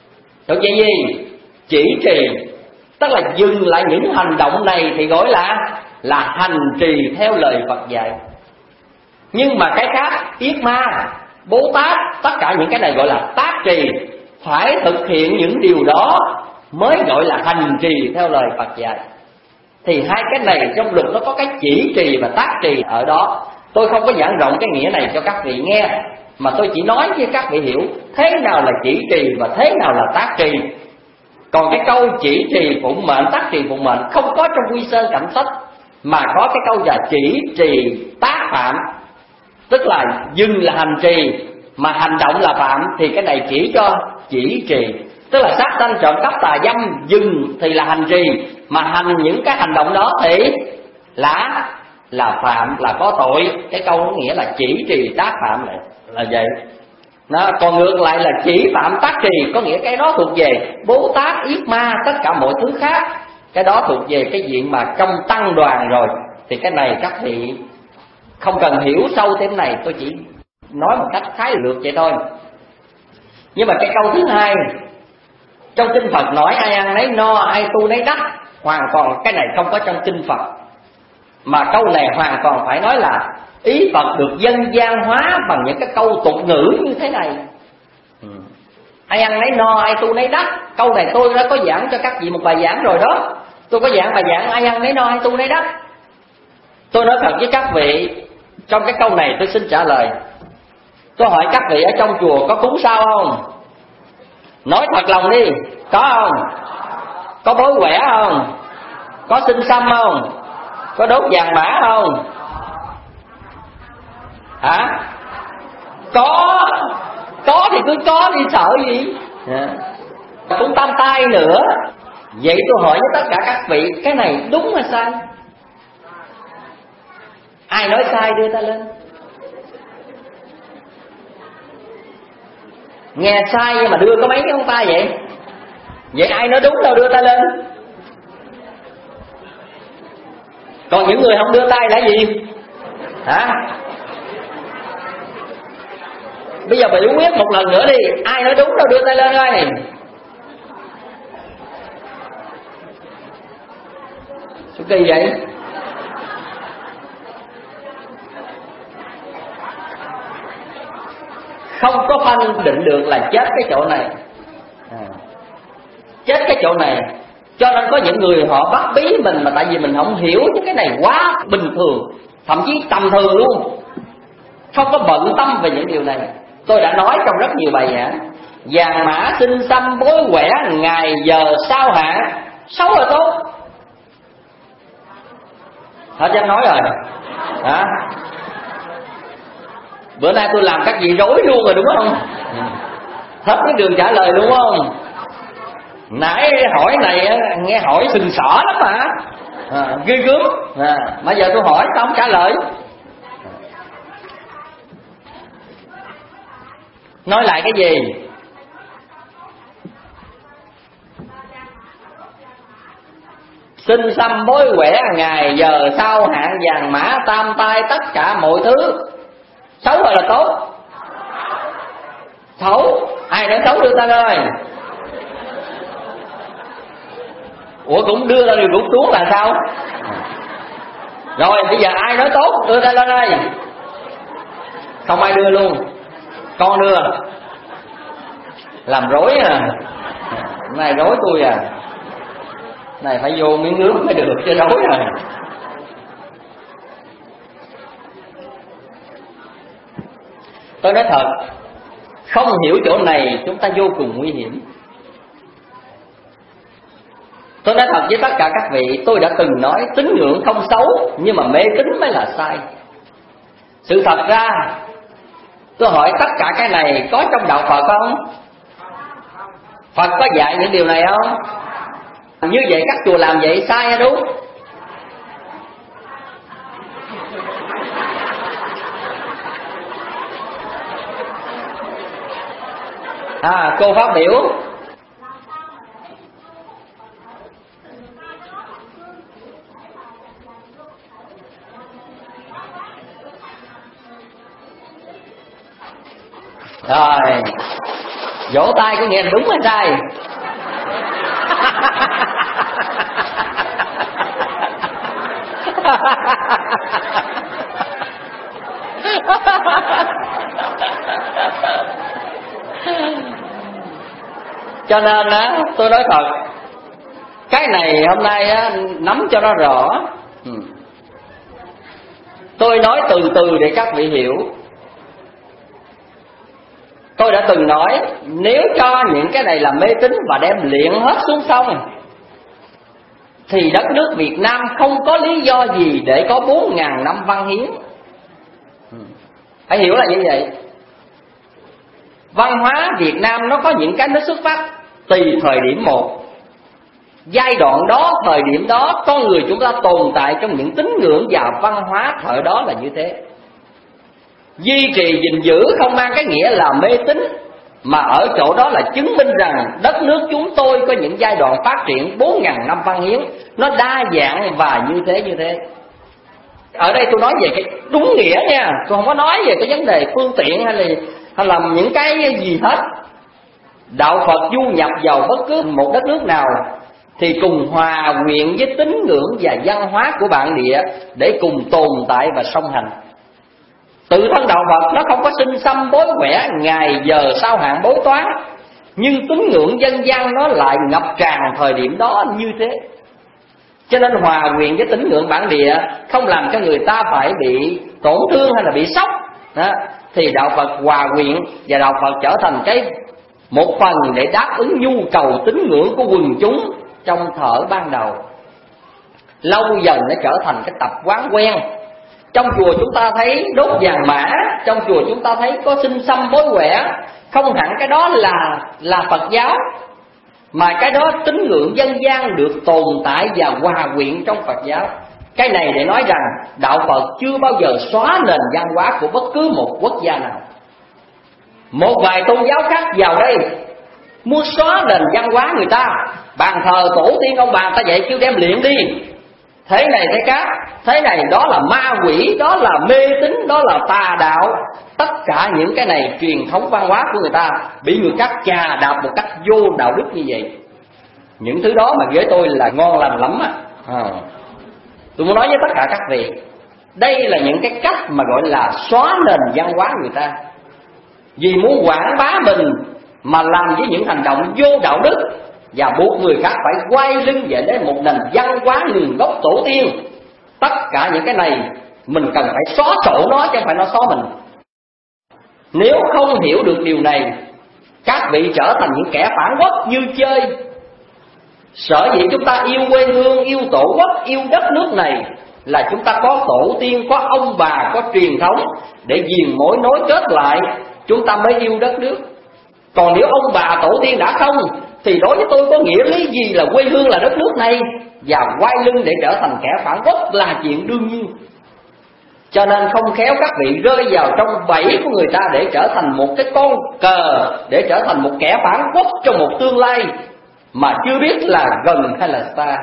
gì? Chỉ trì. Tức là dừng lại những hành động này thì gọi là hành trì theo lời Phật dạy. Nhưng mà cái khác, Yết Ma, Bố Tát, tất cả những cái này gọi là tác trì. Phải thực hiện những điều đó mới gọi là hành trì theo lời Phật dạy. Thì 2 cái này trong luật nó có cái chỉ trì và tác trì ở đó. Tôi không có giảng rộng cái nghĩa này cho các vị nghe, mà tôi chỉ nói cho các vị hiểu thế nào là chỉ trì và thế nào là tác trì. Còn cái câu chỉ trì phụng mệnh, tác trì phụng mệnh không có trong Quy Sơn Cảnh Sách, mà có cái câu là chỉ trì tác phạm. Tức là dừng là hành trì, mà hành động là phạm, thì cái này chỉ cho chỉ trì. Tức là sát sanh, trộm cắp, tà dâm, dừng thì là hành trì, mà hành những cái hành động đó thì là phạm, là có tội. Cái câu nó nghĩa là chỉ trì tác phạm này là vậy. Còn ngược lại là chỉ phạm tác trì, có nghĩa cái đó thuộc về Bố Tát, Yết Ma, tất cả mọi thứ khác. Cái đó thuộc về cái diện mà trong tăng đoàn rồi. Thì cái này các vị không cần hiểu sâu thêm này, tôi chỉ nói một cách khái lược vậy thôi. Nhưng mà cái câu thứ 2 trong kinh Phật nói ai ăn nấy no, ai tu nấy đắc, hoàn toàn cái này không có trong kinh Phật. Mà câu này hoàn toàn phải nói là ý Phật được dân gian hóa bằng những cái câu tục ngữ như thế này. Ai ăn nấy no, ai tu nấy đắc. Câu này tôi đã có giảng cho các vị một bài giảng rồi đó. Tôi có giảng bài giảng ai ăn nấy no, ai tu nấy đắc. Tôi nói thật với các vị, trong cái câu này tôi xin trả lời. Tôi hỏi các vị ở trong chùa có cúng sao không? Nói thật lòng đi, có không? Có bói quẻ không? Có xin xăm không? Có đốt vàng mã không? Hả? Có thì cứ có đi, sợ gì? Cũng tam tai nữa. Vậy tôi hỏi với tất cả các vị, cái này đúng hay sai? Ai nói sai đưa tay lên. Nghe sai nhưng mà đưa có mấy cái ngón tay vậy? Vậy ai nói đúng đâu đưa tay lên? Còn những người không đưa tay là gì? Hả? Bây giờ biểu quyết một lần nữa đi, ai nói đúng đâu đưa tay lên coi. Sao kỳ vậy? Không có phân định được là chết cái chỗ này, chết cái chỗ này. Cho nên có những người họ bắt bí mình, mà tại vì mình không hiểu chứ cái này quá bình thường, thậm chí tầm thường luôn, không có bận tâm về những điều này. Tôi đã nói trong rất nhiều bài giảng, vàng mã sinh xăm bối quẻ, ngày giờ sao hạn, xấu là tốt. Hết dám nói rồi hả? Bữa nay tôi làm các vị rối luôn rồi đúng không? Hết cái đường trả lời đúng không? Nãy hỏi này nghe hỏi sừng sỏ lắm mà, ghê gớm. Bây giờ tôi hỏi tao không trả lời. Nói lại cái gì? Sinh xăm bối quẻ, ngày giờ sao hạn, vàng mã tam tai, tất cả mọi thứ. Xấu hay là tốt? Xấu. Ai nói xấu đưa tay lên. Ủa cũng đưa ra điều rút xuống là sao? Rồi bây giờ ai nói tốt đưa tay lên đây. Không ai đưa luôn. Con đưa. Làm rối à. Này rối tôi à. Này phải vô miếng nước mới được chứ rối rồi. Tôi nói thật, không hiểu chỗ này chúng ta vô cùng nguy hiểm. Tôi nói thật với tất cả các vị, tôi đã từng nói tín ngưỡng không xấu, nhưng mà mê tín mới là sai. Sự thật ra, tôi hỏi tất cả cái này có trong đạo Phật không? Phật có dạy những điều này không? Như vậy các chùa làm vậy sai hay đúng? Cô phát biểu. Rồi, vỗ tay có nghĩa là đúng hay sai? Cho nên á, tôi nói thật, cái này hôm nay á, nắm cho nó rõ. Tôi nói từ từ để các vị hiểu. Tôi đã từng nói, nếu cho những cái này là mê tín và đem luyện hết xuống sông, thì đất nước Việt Nam không có lý do gì để có 4.000 năm văn hiến. Phải hiểu là như vậy. Văn hóa Việt Nam nó có những cái nó xuất phát tùy thời điểm một. Giai đoạn đó, thời điểm đó, con người chúng ta tồn tại trong những tín ngưỡng và văn hóa thời đó là như thế. Duy trì gìn giữ không mang cái nghĩa là mê tín, mà ở chỗ đó là chứng minh rằng đất nước chúng tôi có những giai đoạn phát triển 4.000 năm văn hiến, nó đa dạng và như thế. Ở đây tôi nói về cái đúng nghĩa nha, tôi không có nói về cái vấn đề phương tiện hay là những cái gì hết. Đạo Phật du nhập vào bất cứ một đất nước nào thì cùng hòa quyện với tín ngưỡng và văn hóa của bản địa để cùng tồn tại và song hành. Tự thân đạo Phật nó không có sinh xăm bối quẻ, ngày giờ sao hạn bối toán, nhưng tín ngưỡng dân gian nó lại ngập tràn thời điểm đó như thế. Cho nên hòa quyện với tín ngưỡng bản địa không làm cho người ta phải bị tổn thương hay là bị sốc đó, thì đạo Phật hòa quyện và đạo Phật trở thành cái một phần để đáp ứng nhu cầu tín ngưỡng của quần chúng trong thuở ban đầu. Lâu dần nó trở thành cái tập quán quen, Trong chùa chúng ta thấy đốt vàng mã, trong chùa chúng ta thấy có xin xăm bói quẻ. Không hẳn cái đó là Phật giáo, mà cái đó tín ngưỡng dân gian được tồn tại và hòa quyện trong Phật giáo. Cái này để nói rằng đạo Phật chưa bao giờ xóa nền văn hóa của bất cứ một quốc gia nào. Một vài tôn giáo khác vào đây muốn xóa nền văn hóa người ta, bàn thờ tổ tiên ông bà ta vậy kêu đem luyện đi, thế này thế khác, thế này đó là ma quỷ, đó là mê tín, đó là tà đạo. Tất cả những cái này truyền thống văn hóa của người ta bị người khác chà đạp một cách vô đạo đức như vậy. Những thứ đó mà với tôi là ngon lành lắm á. Tôi muốn nói với tất cả các vị, đây là những cái cách mà gọi là xóa nền văn hóa người ta. Vì muốn quảng bá mình mà làm với những hành động vô đạo đức và buộc người khác phải quay lưng về đến một nền văn hóa nguồn gốc tổ tiên. Tất cả những cái này mình cần phải xóa sổ nó, chứ không phải nó xóa mình. Nếu không hiểu được điều này, các vị trở thành những kẻ phản quốc như chơi. Sở dĩ chúng ta yêu quê hương, yêu tổ quốc, yêu đất nước này là chúng ta có tổ tiên, có ông bà, có truyền thống để gìn mối nối kết lại, chúng ta mới yêu đất nước. Còn nếu ông bà tổ tiên đã không, thì đối với tôi có nghĩa lý gì là quê hương là đất nước này, và quay lưng để trở thành kẻ phản quốc là chuyện đương nhiên. Cho nên không khéo các vị rơi vào trong bẫy của người ta để trở thành một cái con cờ, để trở thành một kẻ phản quốc trong một tương lai mà chưa biết là gần hay là xa.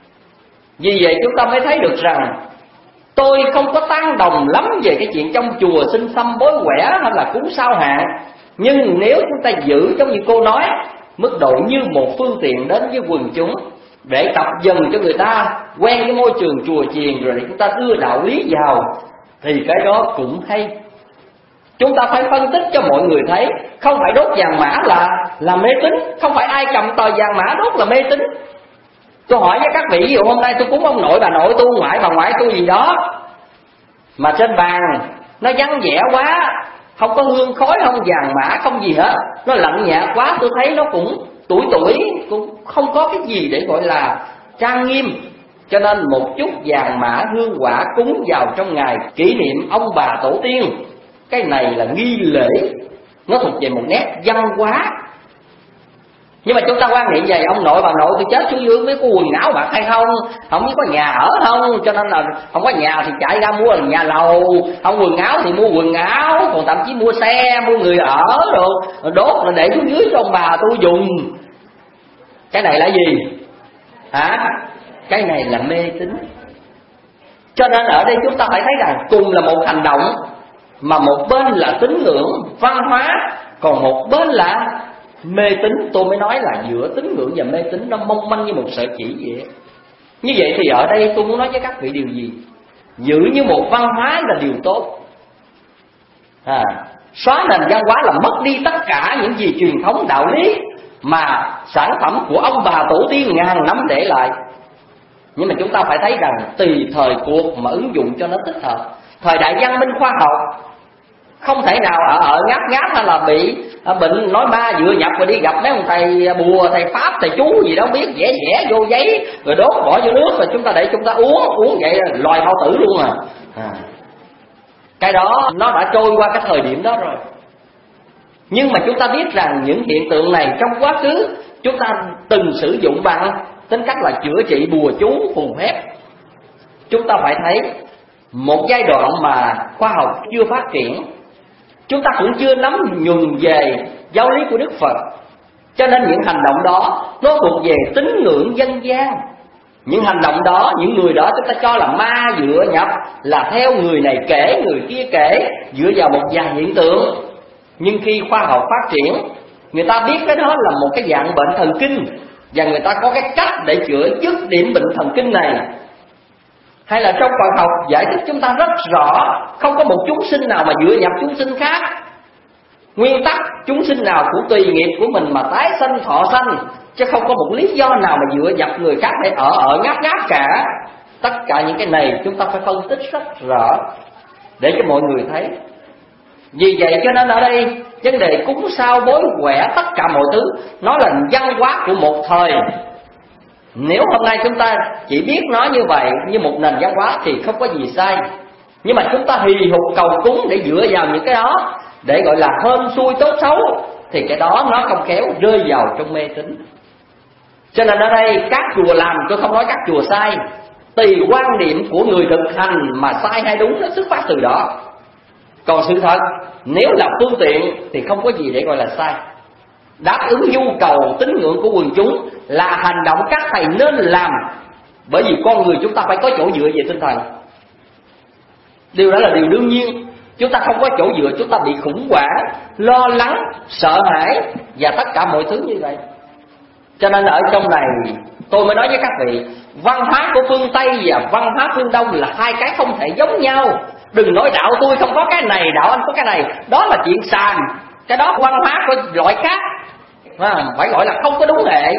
Vì vậy chúng ta mới thấy được rằng tôi không có tán đồng lắm về cái chuyện trong chùa xin xăm bói quẻ hay là cúng sao hạn. Nhưng nếu chúng ta giữ giống như cô nói, mức độ như một phương tiện đến với quần chúng, để tập dần cho người ta quen cái môi trường chùa chiền, rồi để chúng ta đưa đạo lý vào, thì cái đó cũng hay. Chúng ta phải phân tích cho mọi người thấy, không phải đốt vàng mã là mê tín, không phải ai cầm tờ vàng mã đốt là mê tín. Tôi hỏi với các vị, ví dụ hôm nay tôi cúng ông nội bà nội tôi, ngoại bà ngoại tôi gì đó, mà trên bàn nó vắng vẻ quá, không có hương khói, không vàng mã, không gì hết, nó lạnh nhạt quá, tôi thấy nó cũng tuổi cũng không có cái gì để gọi là trang nghiêm. Cho nên một chút vàng mã hương quả cúng vào trong ngày kỷ niệm ông bà tổ tiên, cái này là nghi lễ, nó thuộc về một nét văn hóa. Nhưng mà chúng ta quan niệm về ông nội bà nội tôi chết xuống dưới, biết có quần áo bạc hay không, không biết có nhà ở không, cho nên là không có nhà thì chạy ra mua nhà lầu, không quần áo thì mua quần áo, còn thậm chí mua xe, mua người ở rồi đốt rồi để xuống dưới cho ông bà tôi dùng. Cái này là gì hả? Cái này là mê tín. Cho nên ở đây chúng ta phải thấy rằng cùng là một hành động, mà một bên là tín ngưỡng văn hóa, còn một bên là mê tín. Tôi mới nói là giữa tín ngưỡng và mê tín nó mong manh như một sợi chỉ vậy. Như vậy thì ở đây tôi muốn nói với các vị điều gì? Giữ như một văn hóa là điều tốt. Xóa nền văn hóa là mất đi tất cả những gì truyền thống đạo lý mà sản phẩm của ông bà tổ tiên ngàn năm để lại. Nhưng mà chúng ta phải thấy rằng tùy thời cuộc mà ứng dụng cho nó thích hợp. Thời đại văn minh khoa học không thể nào ở ngáp hay là bị bệnh nói ma vừa nhập rồi đi gặp mấy ông thầy bùa, thầy pháp, thầy chú gì đó biết, vẽ vô giấy rồi đốt bỏ vô nước rồi chúng ta để chúng ta uống vậy là loài bao tử luôn à. Cái đó nó đã trôi qua cái thời điểm đó rồi. Nhưng mà chúng ta biết rằng những hiện tượng này trong quá khứ chúng ta từng sử dụng bằng tính cách là chữa trị bùa chú phù phép. Chúng ta phải thấy một giai đoạn mà khoa học chưa phát triển, chúng ta cũng chưa nắm nhuần về giáo lý của Đức Phật. Cho nên những hành động đó nó thuộc về tín ngưỡng dân gian. Những hành động đó, những người đó chúng ta cho là ma dựa nhập, là theo người này kể, người kia kể, dựa vào một vài hiện tượng. Nhưng khi khoa học phát triển, người ta biết cái đó là một cái dạng bệnh thần kinh, và người ta có cái cách để chữa dứt điểm bệnh thần kinh này. Hay là trong Phật học giải thích chúng ta rất rõ, không có một chúng sinh nào mà dựa nhập chúng sinh khác. Nguyên tắc chúng sinh nào cũng tùy nghiệp của mình mà tái sanh thọ sanh, chứ không có một lý do nào mà dựa nhập người khác để ở ngáp cả. Tất cả những cái này chúng ta phải phân tích rất rõ để cho mọi người thấy. Vì vậy cho nên ở đây vấn đề cúng sao bói quẻ tất cả mọi thứ nó là văn hóa của một thời. Nếu hôm nay chúng ta chỉ biết nói như vậy như một nền văn hóa thì không có gì sai. Nhưng mà chúng ta hì hục cầu cúng để dựa vào những cái đó để gọi là hên xui tốt xấu, thì cái đó nó không khéo rơi vào trong mê tín. Cho nên ở đây các chùa làm, tôi không nói các chùa sai, tùy quan điểm của người thực hành mà sai hay đúng nó xuất phát từ đó. Còn sự thật nếu là phương tiện thì không có gì để gọi là sai. Đáp ứng nhu cầu tín ngưỡng của quần chúng là hành động các thầy nên làm, bởi vì con người chúng ta phải có chỗ dựa về tinh thần. Điều đó là điều đương nhiên. Chúng ta không có chỗ dựa, chúng ta bị khủng hoảng, lo lắng, sợ hãi và tất cả mọi thứ như vậy. Cho nên ở trong này tôi mới nói với các vị, văn hóa của phương Tây và văn hóa phương Đông là hai cái không thể giống nhau. Đừng nói đạo tôi không có cái này, đạo anh có cái này, đó là chuyện xàm. Cái đó văn hóa của loại khác, phải gọi là không có đúng hệ.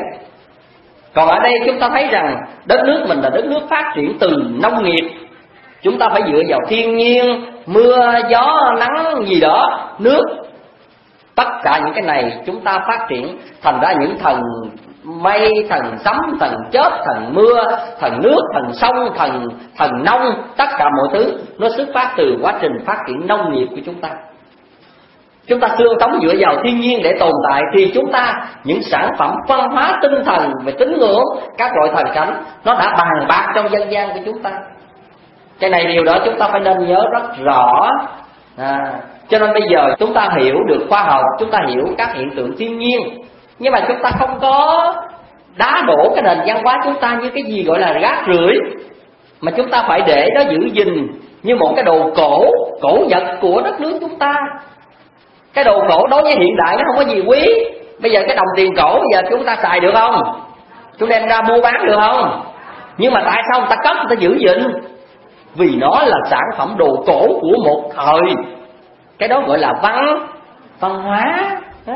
Còn ở đây chúng ta thấy rằng đất nước mình là đất nước phát triển từ nông nghiệp. Chúng ta phải dựa vào thiên nhiên, mưa, gió, nắng gì đó, nước. Tất cả những cái này chúng ta phát triển thành ra những thần mây, thần sấm, thần chớp, thần mưa, thần nước, thần sông, thần nông. Tất cả mọi thứ nó xuất phát từ quá trình phát triển nông nghiệp của chúng ta. Chúng ta xương sống dựa vào thiên nhiên để tồn tại, thì chúng ta những sản phẩm văn hóa tinh thần về tín ngưỡng, các loại thần cảnh nó đã bàn bạc trong dân gian của chúng ta. Cái này điều đó chúng ta phải nên nhớ rất rõ. Cho nên bây giờ chúng ta hiểu được khoa học, chúng ta hiểu các hiện tượng thiên nhiên, nhưng mà chúng ta không có đá đổ cái nền văn hóa chúng ta như cái gì gọi là rác rưởi, mà chúng ta phải để nó giữ gìn như một cái đồ cổ Nhật của đất nước chúng ta. Cái đồ cổ đối với hiện đại nó không có gì quý. Bây giờ cái đồng tiền cổ bây giờ chúng ta xài được không? Chúng đem ra mua bán được không? Nhưng mà tại sao người ta cất, người ta giữ gìn? Vì nó là sản phẩm đồ cổ của một thời. Cái đó gọi là văn hóa.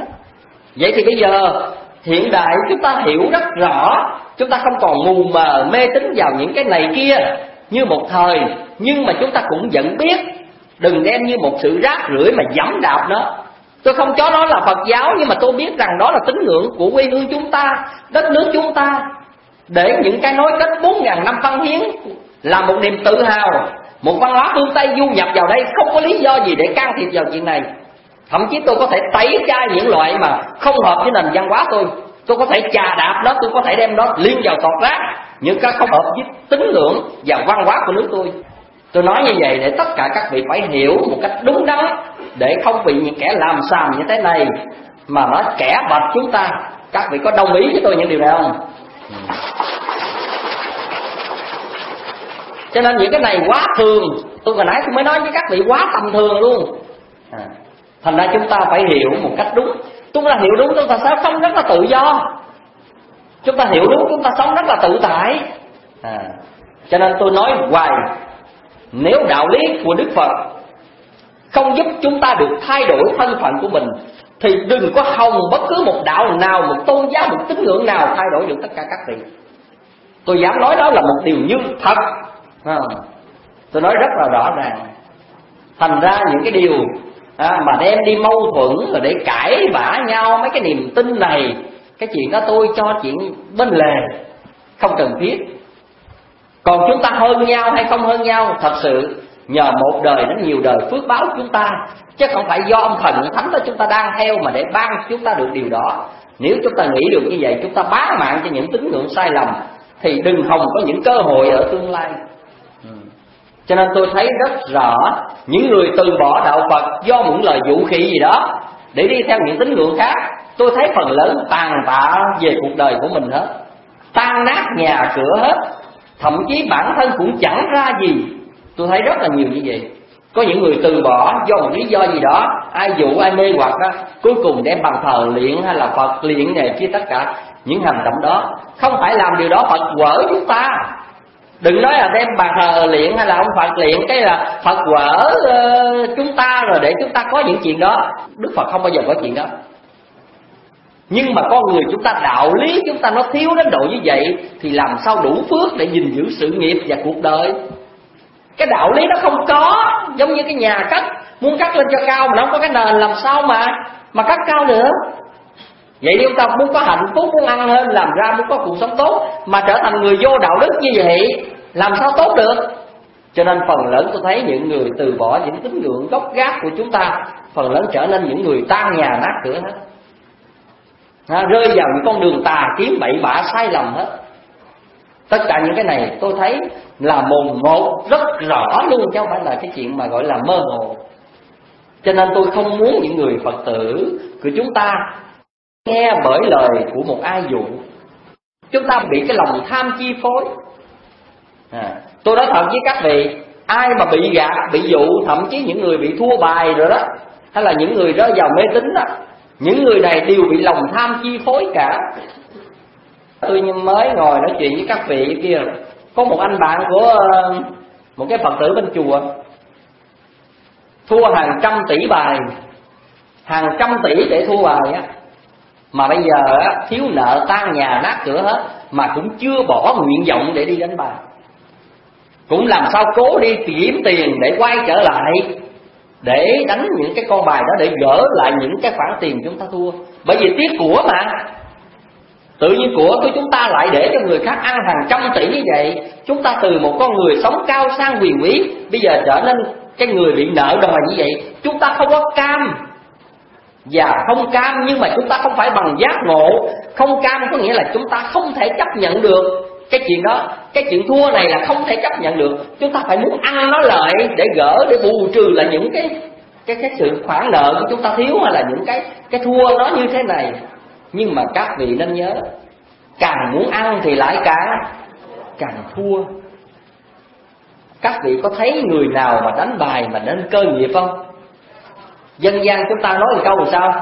Vậy thì bây giờ hiện đại chúng ta hiểu rất rõ, chúng ta không còn mù mờ mê tín vào những cái này kia như một thời. Nhưng mà chúng ta cũng vẫn biết đừng đem như một sự rác rưởi mà giẫm đạp nó. Tôi không cho nó là Phật giáo, nhưng mà tôi biết rằng đó là tín ngưỡng của quê hương chúng ta, đất nước chúng ta. Để những cái nối kết 4.000 năm văn hiến là một niềm tự hào. Một văn hóa phương Tây du nhập vào đây không có lý do gì để can thiệp vào chuyện này. Thậm chí tôi có thể tẩy chay những loại mà không hợp với nền văn hóa tôi có thể chà đạp nó, tôi có thể đem nó liên vào tọt rác. Những cái không hợp với tín ngưỡng và văn hóa của nước tôi nói như vậy để tất cả các vị phải hiểu một cách đúng đắn, để không bị những kẻ làm xàm như thế này mà nó kẻ bạch chúng ta. Các vị có đồng ý với tôi những điều này không? Cho nên những cái này quá thường. Tôi hồi nãy tôi mới nói với các vị quá tầm thường luôn. Thành ra chúng ta phải hiểu một cách đúng. Chúng ta hiểu đúng, chúng ta sẽ sống rất là tự do. Chúng ta hiểu đúng, chúng ta sống rất là tự tại. Cho nên tôi nói hoài, nếu đạo lý của Đức Phật không giúp chúng ta được thay đổi thân phận của mình, thì đừng có hòng bất cứ một đạo nào, một tôn giáo, một tín ngưỡng nào thay đổi được tất cả các vị. Tôi dám nói đó là một điều như thật. Tôi nói rất là rõ ràng. Thành ra những cái điều mà đem đi mâu thuẫn rồi để cãi vã nhau, mấy cái niềm tin này, cái chuyện đó tôi cho chuyện bên lề, không cần thiết. Còn chúng ta hơn nhau hay không hơn nhau, thật sự nhờ một đời đến nhiều đời phước báo chúng ta, chứ không phải do ông thần thánh đó chúng ta đang theo mà để ban chúng ta được điều đó. Nếu chúng ta nghĩ được như vậy, chúng ta bán mạng cho những tín ngưỡng sai lầm, thì đừng hòng có những cơ hội ở tương lai. Cho nên tôi thấy rất rõ những người từ bỏ đạo Phật do những lời vũ khí gì đó để đi theo những tín ngưỡng khác, tôi thấy phần lớn tàn tạ về cuộc đời của mình hết, tan nát nhà cửa hết, thậm chí bản thân cũng chẳng ra gì. Tôi thấy rất là nhiều như vậy. Có những người từ bỏ do một lý do gì đó, ai dụ ai mê hoặc đó, cuối cùng đem bằng thờ luyện hay là Phật luyện này kia, tất cả những hành động đó không phải làm điều đó Phật quở chúng ta. Đừng nói là đem bàn thờ luyện hay là ông Phật luyện cái là Phật quở chúng ta rồi để chúng ta có những chuyện đó. Đức Phật không bao giờ có chuyện đó. Nhưng mà con người chúng ta, đạo lý chúng ta nó thiếu đến độ như vậy, thì làm sao đủ phước để gìn giữ sự nghiệp và cuộc đời. Cái đạo lý nó không có. Giống như cái nhà cất, muốn cất lên cho cao mà nó không có cái nền, làm sao mà cất cao được. Vậy nếu chúng ta muốn có hạnh phúc, muốn ăn hơn, làm ra muốn có cuộc sống tốt, mà trở thành người vô đạo đức như vậy, làm sao tốt được. Cho nên phần lớn tôi thấy những người từ bỏ những tín ngưỡng gốc gác của chúng ta, phần lớn trở nên những người tan nhà nát cửa hết, rơi vào những con đường tà kiếm bậy bạ sai lầm hết. Tất cả những cái này tôi thấy là mồn một rất rõ luôn, chứ không phải là cái chuyện mà gọi là mơ hồ. Cho nên tôi không muốn những người Phật tử của chúng ta nghe bởi lời của một ai dụ, chúng ta bị cái lòng tham chi phối. Tôi nói thật với các vị, ai mà bị gạt, bị dụ, thậm chí những người bị thua bài rồi đó, hay là những người rơi vào mê tín đó, những người này đều bị lòng tham chi phối cả. Tôi mới ngồi nói chuyện với các vị kia, có một anh bạn của một cái Phật tử bên chùa thua hàng trăm tỷ bài, hàng trăm tỷ để thua bài á, mà bây giờ thiếu nợ tan nhà nát cửa hết, mà cũng chưa bỏ nguyện vọng để đi đánh bài, cũng làm sao cố đi kiếm tiền để quay trở lại để đánh những cái con bài đó, để gỡ lại những cái khoản tiền chúng ta thua. Bởi vì tiếc của mà, tự nhiên của chúng ta lại để cho người khác ăn hàng trăm tỷ như vậy. Chúng ta từ một con người sống cao sang quyền quý, bây giờ trở nên cái người bị nợ đòi như vậy. Chúng ta không có cam và không cam, nhưng mà chúng ta không phải bằng giác ngộ. Không cam có nghĩa là chúng ta không thể chấp nhận được cái chuyện đó, cái chuyện thua này là không thể chấp nhận được. Chúng ta phải muốn ăn nó lợi để gỡ, để bù trừ lại những cái sự khoản nợ của chúng ta thiếu, hay là những cái thua nó như thế này. Nhưng mà các vị nên nhớ, càng muốn ăn thì lại càng thua. Các vị có thấy người nào mà đánh bài mà nên cơ nghiệp không? Dân gian chúng ta nói một câu là sao?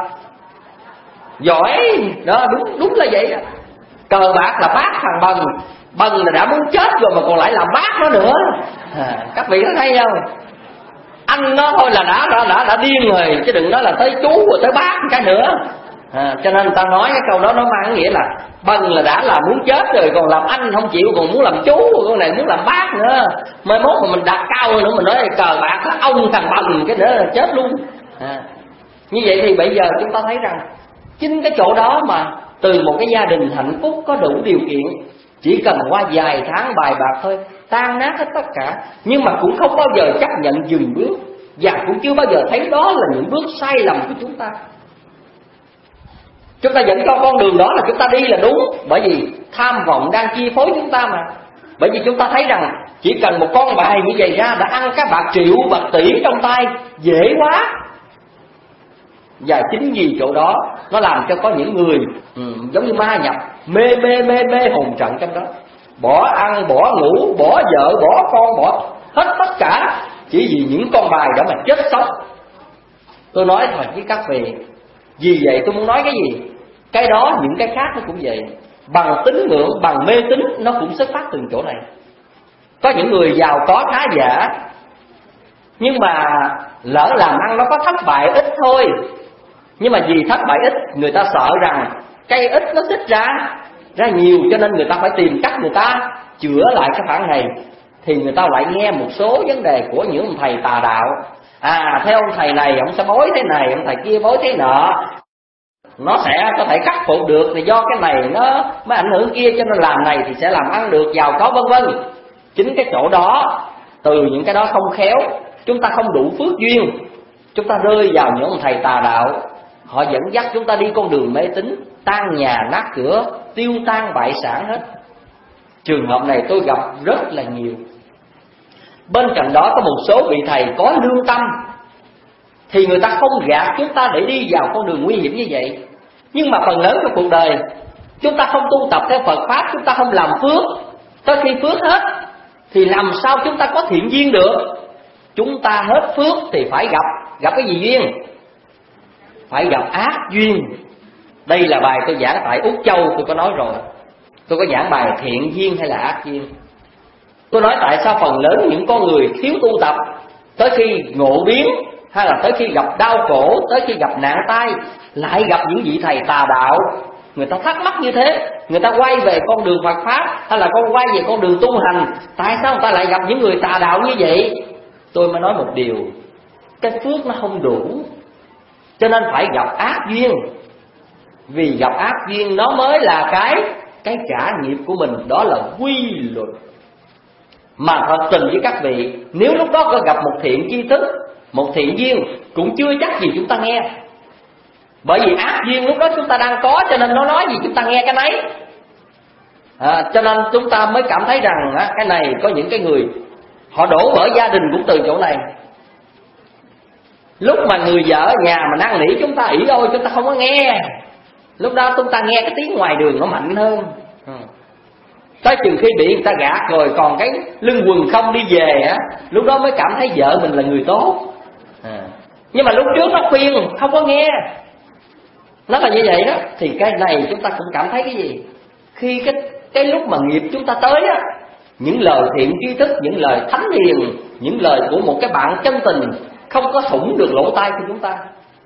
Giỏi đó, đúng là vậy đó. Cờ bạc là bát thằng bần, bần là đã muốn chết rồi mà còn lại làm bát nó nữa. Các vị có thấy không? Anh nó thôi là đã điên rồi, chứ đừng nói là tới chú rồi tới bác cái nữa. Cho nên người ta nói cái câu đó nó mang nghĩa là bần là đã là muốn chết rồi, còn làm anh không chịu, còn muốn làm chú, con này muốn làm bác nữa. Mai mốt mà mình đặt cao nữa mình nói cờ bạc là ông thằng bần cái nữa là chết luôn. Như vậy thì bây giờ chúng ta thấy rằng chính cái chỗ đó mà từ một cái gia đình hạnh phúc có đủ điều kiện, chỉ cần qua vài tháng bài bạc thôi tan nát hết tất cả, nhưng mà cũng không bao giờ chấp nhận dừng bước, và cũng chưa bao giờ thấy đó là những bước sai lầm của chúng ta. Chúng ta dẫn cho con đường đó là chúng ta đi là đúng, bởi vì tham vọng đang chi phối chúng ta mà. Bởi vì chúng ta thấy rằng chỉ cần một con bài như vậy ra đã ăn các bạc triệu, bạc tỷ trong tay, dễ quá. Và chính vì chỗ đó nó làm cho có những người giống như ma nhập, mê hồn trận trong đó, bỏ ăn, bỏ ngủ, bỏ vợ, bỏ con, bỏ hết tất cả chỉ vì những con bài đó mà chết sốc. Tôi nói thật với các vị, vì vậy tôi muốn nói cái gì? Cái đó những cái khác nó cũng vậy. Bằng tín ngưỡng, bằng mê tín nó cũng xuất phát từ chỗ này. Có những người giàu có khá giả, nhưng mà lỡ làm ăn nó có thất bại ít thôi. Nhưng mà vì thất bại ít, người ta sợ rằng cái ít nó xích ra nhiều, cho nên người ta phải tìm cách người ta chữa lại cái khoản này. Thì người ta lại nghe một số vấn đề của những ông thầy tà đạo. Theo ông thầy này ông sẽ bói thế này, ông thầy kia bói thế nọ, nó sẽ có thể khắc phục được, thì do cái này nó mới ảnh hưởng kia, cho nên làm này thì sẽ làm ăn được, giàu có vân vân. Chính cái chỗ đó, từ những cái đó không khéo, chúng ta không đủ phước duyên, chúng ta rơi vào những ông thầy tà đạo. Họ dẫn dắt chúng ta đi con đường mê tín, tan nhà nát cửa, tiêu tan bại sản hết. Trường hợp này tôi gặp rất là nhiều. Bên cạnh đó có một số vị thầy có lương tâm, thì người ta không gạt chúng ta để đi vào con đường nguy hiểm như vậy. Nhưng mà phần lớn trong cuộc đời chúng ta không tu tập theo Phật Pháp, chúng ta không làm phước. Tới khi phước hết thì làm sao chúng ta có thiện duyên được? Chúng ta hết phước thì phải gặp cái gì duyên? Phải gặp ác duyên. Đây là bài tôi giảng tại Úc Châu, tôi có nói rồi. Tôi có giảng bài thiện duyên hay là ác duyên. Tôi nói tại sao phần lớn những con người thiếu tu tập, tới khi ngộ biến, hay là tới khi gặp đau khổ, tới khi gặp nạn tai, lại gặp những vị thầy tà đạo. Người ta thắc mắc như thế, người ta quay về con đường Phật Pháp, hay là quay về con đường tu hành. Tại sao người ta lại gặp những người tà đạo như vậy? Tôi mới nói một điều, cái phước nó không đủ, cho nên phải gặp ác duyên. Vì gặp ác duyên nó mới là cái trả nghiệp của mình, đó là quy luật. Mà thật tình với các vị, nếu lúc đó có gặp một thiện tri thức, một thiện duyên, cũng chưa chắc gì chúng ta nghe. Bởi vì ác duyên lúc đó chúng ta đang có, cho nên nó nói gì chúng ta nghe cái nấy. Cho nên chúng ta mới cảm thấy rằng cái này có những cái người họ đổ vỡ gia đình cũng từ chỗ này. Lúc mà người vợ ở nhà mà năn nỉ chúng ta ỷ ôi, chúng ta không có nghe. Lúc đó chúng ta nghe cái tiếng ngoài đường nó mạnh hơn. Tới chừng khi bị người ta gạt rồi, còn cái lưng quần không đi về á, lúc đó mới cảm thấy vợ mình là người tốt. Nhưng mà lúc trước nó khuyên không có nghe, nó là như vậy đó. Thì cái này chúng ta cũng cảm thấy cái gì? Khi cái lúc mà nghiệp chúng ta tới á, những lời thiện tri thức, những lời thánh hiền, những lời của một cái bạn chân tình không có thủng được lỗ tai của chúng ta.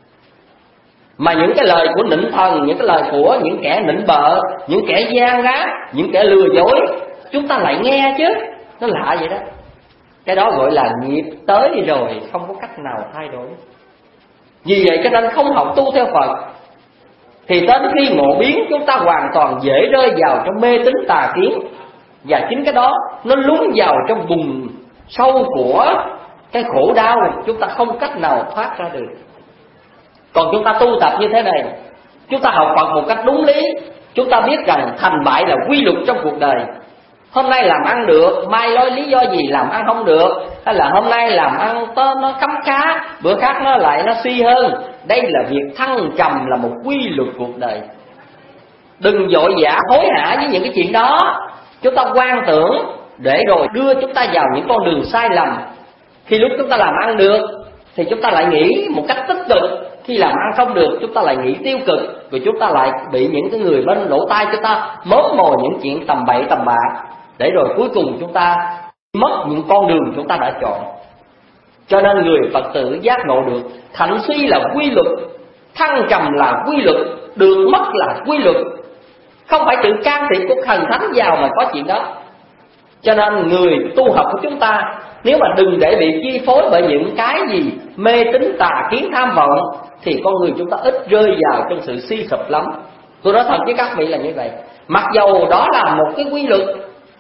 Mà những cái lời của nịnh thần, những cái lời của những kẻ nịnh bợ, những kẻ gian gác, những kẻ lừa dối, chúng ta lại nghe chứ. Nó lạ vậy đó. Cái đó gọi là nghiệp tới rồi, không có cách nào thay đổi. Vì vậy cho nên không học tu theo Phật, thì đến khi ngộ biến chúng ta hoàn toàn dễ rơi vào trong mê tín tà kiến. Và chính cái đó nó lún vào trong vùng sâu của cái khổ đau, chúng ta không cách nào thoát ra được. Còn chúng ta tu tập như thế này, chúng ta học Phật một cách đúng lý, chúng ta biết rằng thành bại là quy luật trong cuộc đời. Hôm nay làm ăn được, mai nói lý do gì làm ăn không được, hay là hôm nay làm ăn nó khấm khá, bữa khác nó lại nó suy hơn. Đây là việc thăng trầm, là một quy luật cuộc đời. Đừng vội vã hối hả với những cái chuyện đó. Chúng ta quan tưởng để rồi đưa chúng ta vào những con đường sai lầm. Khi lúc chúng ta làm ăn được thì chúng ta lại nghĩ một cách tích cực, khi làm ăn không được chúng ta lại nghĩ tiêu cực, rồi chúng ta lại bị những cái người bên lỗ tai chúng ta mớm mồi những chuyện tầm bậy tầm bạ, để rồi cuối cùng chúng ta mất những con đường chúng ta đã chọn. Cho nên người Phật tử giác ngộ được thạnh suy là quy luật, thăng trầm là quy luật, được mất là quy luật. Không phải tự can thiệp của thần thánh vào mà có chuyện đó. Cho nên người tu học của chúng ta, nếu mà đừng để bị chi phối bởi những cái gì mê tín tà kiến tham vọng, thì con người chúng ta ít rơi vào trong sự suy sụp lắm. Tôi nói thật với các vị là như vậy. Mặc dầu đó là một cái quy luật.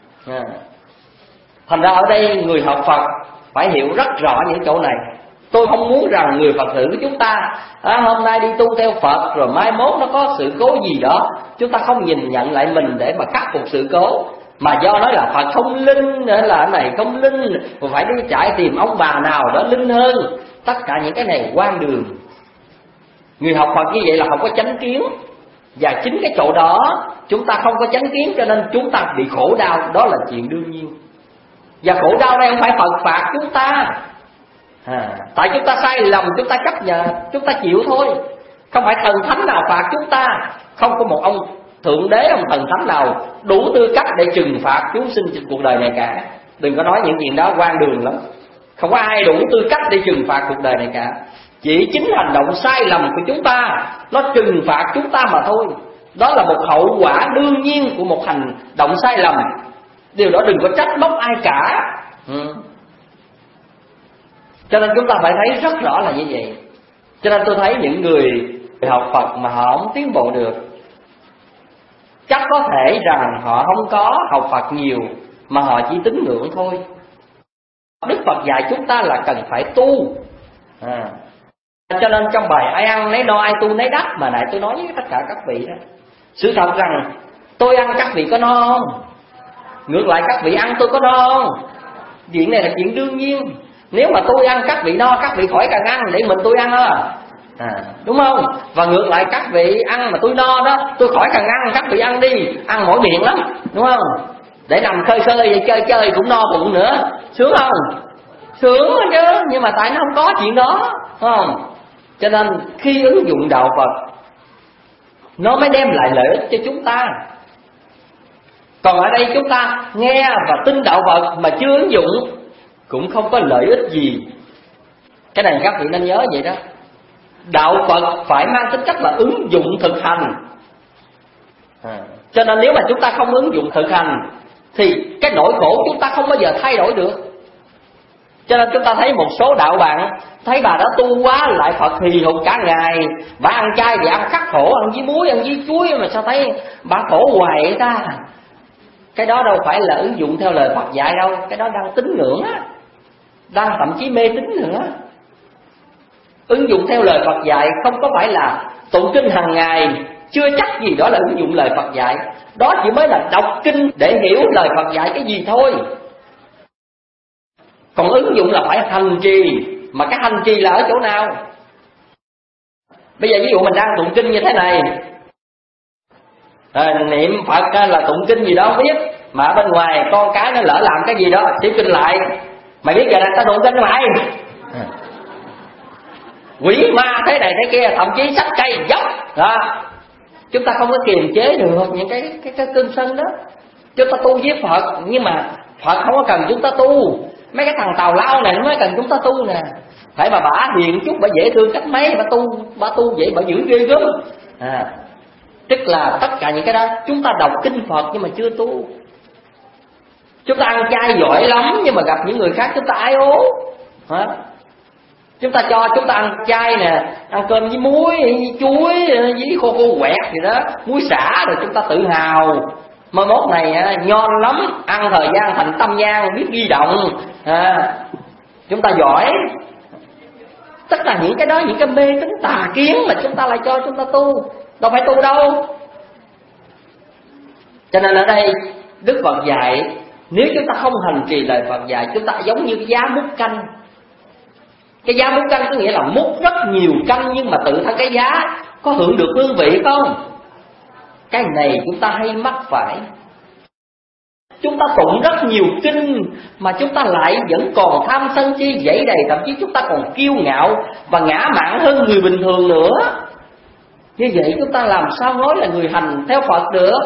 Thành ra ở đây người học Phật phải hiểu rất rõ những chỗ này. Tôi không muốn rằng người Phật tử của chúng ta hôm nay đi tu theo Phật, rồi mai mốt nó có sự cố gì đó, chúng ta không nhìn nhận lại mình để mà khắc phục sự cố, mà do nói là Phật không linh, là cái này không linh, rồi phải đi chạy tìm ông bà nào đó linh hơn. Tất cả những cái này hoang đường. Người học Phật như vậy là không có chánh kiến. Và chính cái chỗ đó chúng ta không có chánh kiến, cho nên chúng ta bị khổ đau. Đó là chuyện đương nhiên. Và khổ đau đây không phải Phật phạt chúng ta, tại chúng ta sai lầm, chúng ta chấp nhận, chúng ta chịu thôi. Không phải thần thánh nào phạt chúng ta. Không có một ông thượng đế, ông thần thánh nào đủ tư cách để trừng phạt chúng sinh trên cuộc đời này cả. Đừng có nói những chuyện đó hoang đường lắm. Không có ai đủ tư cách để trừng phạt cuộc đời này cả. Chỉ chính hành động sai lầm của chúng ta nó trừng phạt chúng ta mà thôi. Đó là một hậu quả đương nhiên của một hành động sai lầm. Điều đó đừng có trách móc ai cả. Cho nên chúng ta phải thấy rất rõ là như vậy. Cho nên tôi thấy những người học Phật mà họ không tiến bộ được, chắc có thể rằng họ không có học Phật nhiều, mà họ chỉ tín ngưỡng thôi. Đức Phật dạy chúng ta là cần phải tu. Cho nên trong bài ai ăn nấy no, ai tu nấy đắc, mà nãy tôi nói với tất cả các vị đó, sự thật rằng tôi ăn các vị có no không? Ngược lại các vị ăn tôi có no không? Chuyện này là chuyện đương nhiên. Nếu mà tôi ăn các vị no, các vị khỏi cần ăn, để mình tôi ăn thôi. Đúng không? Và ngược lại các vị ăn mà tôi no đó, tôi khỏi cần ăn, các vị ăn đi, ăn mỏi miệng lắm, đúng không? Để nằm khơi khơi chơi chơi cũng no bụng nữa, sướng không? Sướng chứ, nhưng mà tại nó không có chuyện đó, không? Cho nên khi ứng dụng đạo Phật, nó mới đem lại lợi ích cho chúng ta. Còn ở đây chúng ta nghe và tin đạo Phật mà chưa ứng dụng cũng không có lợi ích gì. Cái này các vị nên nhớ vậy đó. Đạo Phật phải mang tính chất là ứng dụng thực hành. Cho nên nếu mà chúng ta không ứng dụng thực hành thì cái nỗi khổ chúng ta không bao giờ thay đổi được. Cho nên chúng ta thấy một số đạo bạn, thấy bà đã tu quá lại Phật hì hục cả ngày, bà ăn chay thì ăn khắc khổ, ăn với muối, ăn với chuối, mà sao thấy bà khổ hoài vậy ta? Cái đó đâu phải là ứng dụng theo lời Phật dạy đâu. Cái đó đang tín ngưỡng á, đang thậm chí mê tín nữa. Ứng dụng theo lời Phật dạy không có phải là tụng kinh hàng ngày, chưa chắc gì đó là ứng dụng lời Phật dạy. Đó chỉ mới là đọc kinh để hiểu lời Phật dạy cái gì thôi. Còn ứng dụng là phải hành trì. Mà cái hành trì là ở chỗ nào? Bây giờ ví dụ mình đang tụng kinh như thế này, niệm Phật là tụng kinh gì đó không biết, mà bên ngoài con cái nó lỡ làm cái gì đó tiếp kinh lại, mày biết giờ này ta tụng kinh mày, quỷ ma thế này thế kia, thậm chí sách cây dốc đó. Chúng ta không có kiềm chế được những cái cơn sân đó. Chúng ta tu với Phật, nhưng mà Phật không có cần chúng ta tu. Mấy cái thằng tào lao này nó mới cần chúng ta tu nè. Phải mà bả hiền chút, bả dễ thương cách mấy, bả tu vậy bả giữ ghê gớm. Tức là tất cả những cái đó chúng ta đọc kinh Phật nhưng mà chưa tu. Chúng ta ăn chay giỏi lắm nhưng mà gặp những người khác chúng ta ái ố. Chúng ta cho chúng ta ăn chay nè, ăn cơm với muối, với chuối, với khô quẹt gì đó, muối xả, rồi chúng ta tự hào. Mai mốt này ngon lắm, ăn thời gian thành tâm nhang, biết ghi động, chúng ta giỏi. Tất cả những cái đó, những cái mê tín tà kiến mà chúng ta lại cho chúng ta tu, đâu phải tu đâu. Cho nên ở đây Đức Phật dạy, nếu chúng ta không hành trì lời Phật dạy, chúng ta giống như cái giá múc canh. Cái giá múc canh có nghĩa là múc rất nhiều canh, nhưng mà tự thân cái giá có hưởng được hương vị không? Cái này chúng ta hay mắc phải. Chúng ta tụng rất nhiều kinh mà chúng ta lại vẫn còn tham sân si dẫy đầy, thậm chí chúng ta còn kiêu ngạo và ngã mạn hơn người bình thường nữa. Như vậy chúng ta làm sao nói là người hành theo Phật được?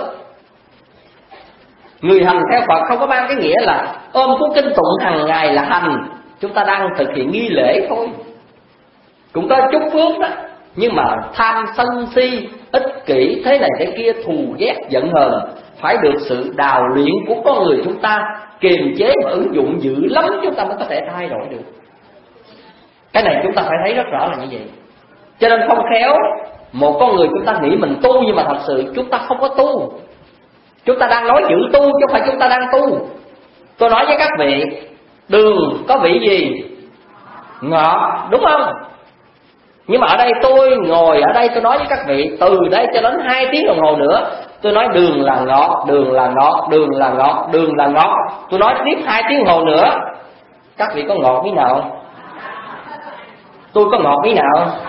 Người hành theo Phật không có mang cái nghĩa là ôm cuốn kinh tụng hàng ngày là hành. Chúng ta đang thực hiện nghi lễ thôi, cũng có chút phước đó, nhưng mà tham sân si, ích kỷ, thế này thế kia, thù ghét giận hờn, phải được sự đào luyện của con người chúng ta kiềm chế và ứng dụng dữ lắm chúng ta mới có thể thay đổi được. Cái này chúng ta phải thấy rất rõ là như vậy. Cho nên không khéo một con người chúng ta nghĩ mình tu, nhưng mà thật sự chúng ta không có tu. Chúng ta đang nói chữ tu chứ không phải chúng ta đang tu. Tôi nói với các vị, đường có vị gì? Ngọt, đúng không? Nhưng mà ở đây tôi ngồi ở đây tôi nói với các vị, từ đây cho đến 2 tiếng đồng hồ nữa tôi nói đường là ngọt, đường là ngọt, đường là ngọt, đường là ngọt. Tôi nói tiếp 2 tiếng đồng hồ nữa, các vị có ngọt miếng nào không? Tôi có ngọt miếng nào không?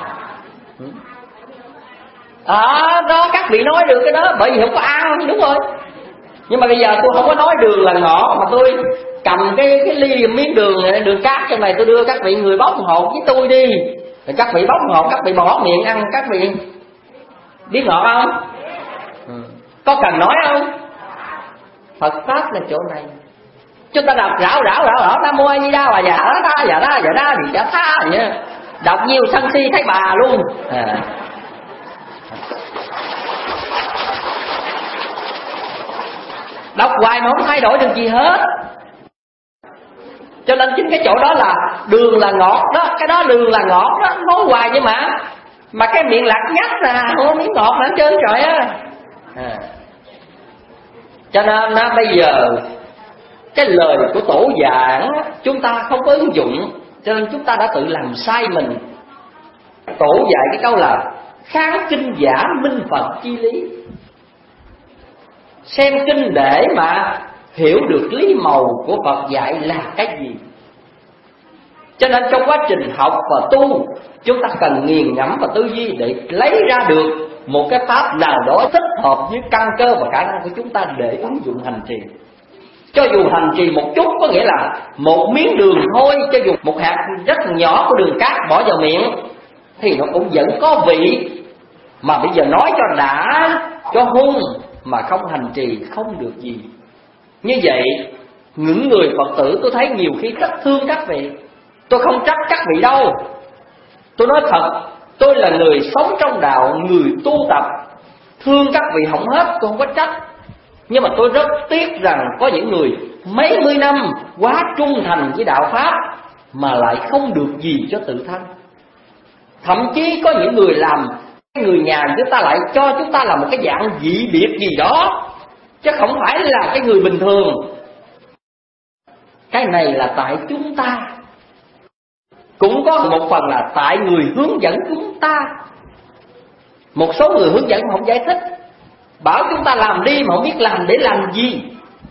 Đó, các vị nói được cái đó bởi vì không có ăn, đúng rồi. Nhưng mà bây giờ tôi không có nói đường là ngọt, mà tôi cầm cái ly miếng đường cát trong này, tôi đưa các vị người bóc hột với tôi đi. Rồi các vị bóc hột, các vị bỏ miệng ăn, các vị biết ngọt không? Có cần nói không? Phật pháp là chỗ này. Chúng ta đọc rảo Nam Mô A Di Đà, và dạ đó thì chả tha vậy. Đọc nhiều sân si thấy bà luôn. Đọc hoài mà không thay đổi được gì hết. Cho nên chính cái chỗ đó là đường là ngọt đó, cái đó đường là ngọt đó, nói hoài nhưng mà cái miệng lạc nhắc là không có miếng ngọt nữa trơn trời á. Cho nên bây giờ cái lời của tổ giảng chúng ta không có ứng dụng, cho nên chúng ta đã tự làm sai mình. Tổ dạy cái câu là kháng kinh giả minh Phật chi lý. Xem kinh để mà hiểu được lý màu của Phật dạy là cái gì. Cho nên trong quá trình học và tu, chúng ta cần nghiền ngẫm và tư duy để lấy ra được một cái pháp nào đó thích hợp với căn cơ và khả năng của chúng ta để ứng dụng hành trì. Cho dù hành trì một chút, có nghĩa là một miếng đường thôi, cho dù một hạt rất nhỏ của đường cát bỏ vào miệng thì nó cũng vẫn có vị. Mà bây giờ nói cho đã, cho hung mà không hành trì không được gì. Như vậy những người Phật tử tôi thấy nhiều khi rất thương các vị. Tôi không trách các vị đâu. Tôi nói thật, tôi là người sống trong đạo, người tu tập, thương các vị hỏng hết, tôi không có trách. Nhưng mà tôi rất tiếc rằng có những người mấy mươi năm quá trung thành với đạo Pháp mà lại không được gì cho tự thân. Thậm chí có những người làm, người nhà chúng ta lại cho chúng ta là một cái dạng dị biệt gì đó. chứ không phải là cái người bình thường. Cái này là tại chúng ta, cũng có một phần là tại người hướng dẫn chúng ta. Một số người hướng dẫn không giải thích, bảo chúng ta làm đi mà không biết làm để làm gì.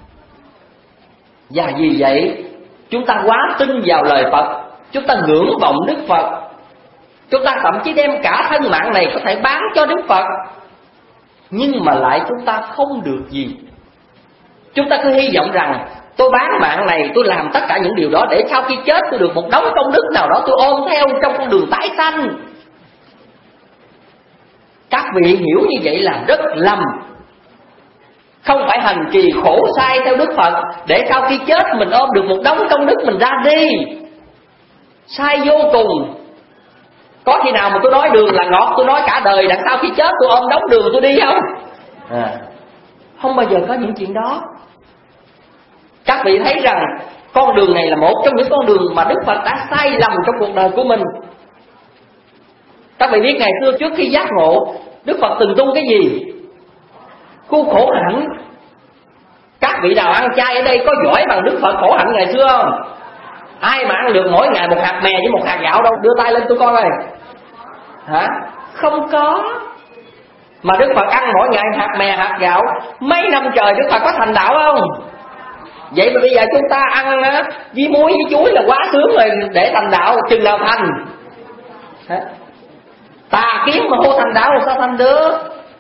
Và vì vậy chúng ta quá tin vào lời Phật, chúng ta ngưỡng vọng Đức Phật, chúng ta thậm chí đem cả thân mạng này có thể bán cho Đức Phật, nhưng mà lại chúng ta không được gì. Chúng ta cứ hy vọng rằng tôi bán mạng này, tôi làm tất cả những điều đó để sau khi chết tôi được một đống công đức nào đó tôi ôm theo trong con đường tái sanh. Các vị hiểu như vậy là rất lầm. Không phải hành trì khổ sai theo Đức Phật để sau khi chết mình ôm được một đống công đức mình ra đi. Sai vô cùng. Có khi nào mà tôi nói đường là ngọt, tôi nói cả đời đằng sau khi chết tôi ôm đống đường tôi đi không? Không bao giờ có những chuyện đó. Các vị thấy rằng con đường này là một trong những con đường mà Đức Phật đã sai lầm trong cuộc đời của mình. Các vị biết ngày xưa trước khi giác ngộ, Đức Phật từng tu cái gì? Khu khổ hạnh. Các vị nào ăn chay ở đây có giỏi bằng Đức Phật khổ hạnh ngày xưa không? Ai mà ăn được mỗi ngày một hạt mè với một hạt gạo đâu? Đưa tay lên tôi coi coi. Hả? Không có. Mà Đức Phật ăn mỗi ngày hạt mè hạt gạo, mấy năm trời Đức Phật có thành đạo không? Vậy mà bây giờ chúng ta ăn với muối với chuối là quá sướng rồi, để thành đạo chừng nào thành? Tà kiến mà hô thành đạo là sao thành được?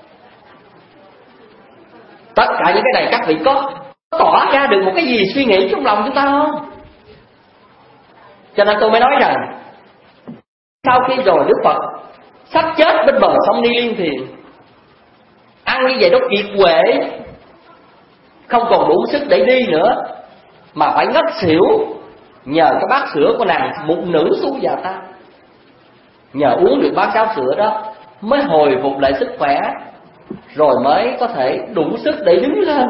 Tất cả những cái này các vị có tỏ ra được một cái gì suy nghĩ trong lòng chúng ta không? Cho nên tôi mới nói rằng sau khi rồi Đức Phật sắp chết bên bờ sông Ni Liên Thiền, ăn như vậy đó kiệt quệ, không còn đủ sức để đi nữa, mà phải ngất xỉu. Nhờ cái bát sữa của nàng một nữ Xu Già Ta, nhờ uống được bát cháo sữa đó mới hồi phục lại sức khỏe, rồi mới có thể đủ sức để đứng lên.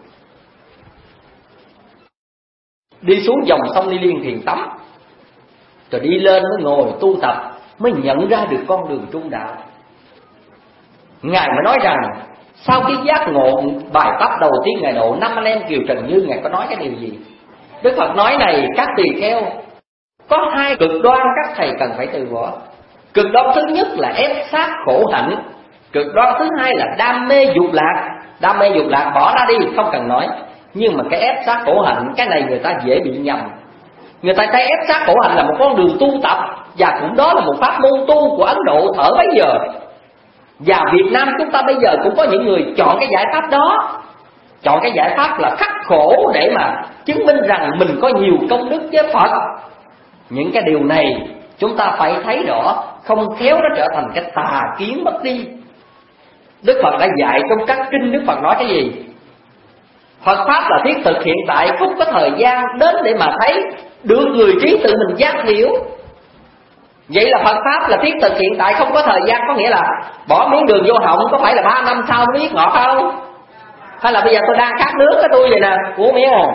Đi xuống dòng sông Ni Liên Thiền tắm, rồi đi lên mới ngồi tu tập, mới nhận ra được con đường trung đạo. Ngài mới nói rằng sau khi giác ngộ bài pháp đầu tiên Ngài độ 5 anh em Kiều Trần Như, Ngài có nói cái điều gì? Đức Phật nói này các tỳ kheo, có hai cực đoan các thầy cần phải từ bỏ. Cực đoan thứ nhất là ép sát khổ hạnh, cực đoan thứ hai là đam mê dục lạc. Đam mê dục lạc bỏ ra đi, không cần nói. Nhưng mà cái ép sát khổ hạnh, cái này người ta dễ bị nhầm. Người ta thấy ép sát khổ hạnh là một con đường tu tập, và cũng đó là một pháp môn tu của Ấn Độ ở bây giờ. Và Việt Nam chúng ta bây giờ cũng có những người chọn cái giải pháp đó, chọn cái giải pháp là khắc khổ để mà chứng minh rằng mình có nhiều công đức với Phật. Những cái điều này chúng ta phải thấy rõ, không khéo nó trở thành cái tà kiến mất đi. Đức Phật đã dạy trong các kinh, Đức Phật nói cái gì? Phật pháp là thiết thực hiện tại, không có thời gian đến để mà thấy, được người trí tự mình giác hiểu. Vậy là Phật pháp là thiết thực hiện tại, không có thời gian, có nghĩa là bỏ miếng đường vô họng có phải là 3 năm sau mới biết ngọt không? Hay là bây giờ tôi đang khát nước cái tôi vậy nè, uống miếng không?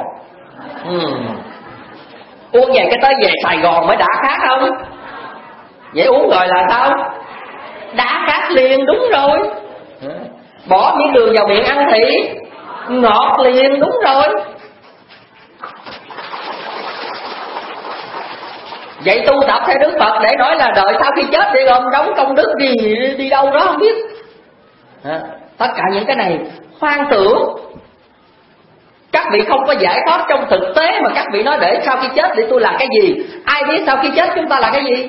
Uống về cái tới về Sài Gòn mới đã khát không? Vậy uống rồi là sao? Đã khát liền, đúng rồi. Bỏ miếng đường vào miệng ăn thì ngọt liền, đúng rồi. Vậy tu tập theo Đức Phật để nói là đợi sau khi chết đi ôm đóng công đức gì đi đâu đó không biết. Tất cả những cái này hoang tưởng. Các vị không có giải thoát trong thực tế mà các vị nói để sau khi chết để tôi làm cái gì. Ai biết sau khi chết chúng ta làm cái gì?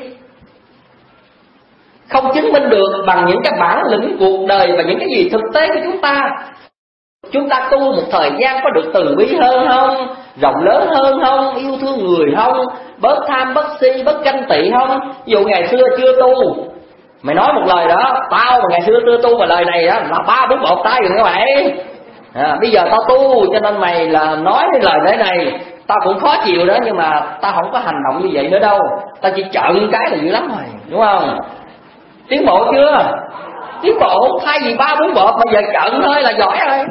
Không chứng minh được bằng những cái bản lĩnh cuộc đời và những cái gì thực tế của chúng ta. Chúng ta tu một thời gian có được từ bi hơn không? Rộng lớn hơn không? Yêu thương người không? Bớt tham, bớt si, bớt ganh tị không? Ví dụ ngày xưa chưa tu, mày nói một lời đó, tao mà ngày xưa chưa tu mà lời này đó là 3-4 bột tay rồi các bạn. Bây giờ tao tu cho nên mày là nói cái lời này tao cũng khó chịu đó, nhưng mà tao không có hành động như vậy nữa đâu. Tao chỉ trợn cái là dữ lắm rồi, đúng không? Tiến bộ chưa? Tiến bộ, thay vì 3-4 bột bây giờ trợn thôi là giỏi rồi.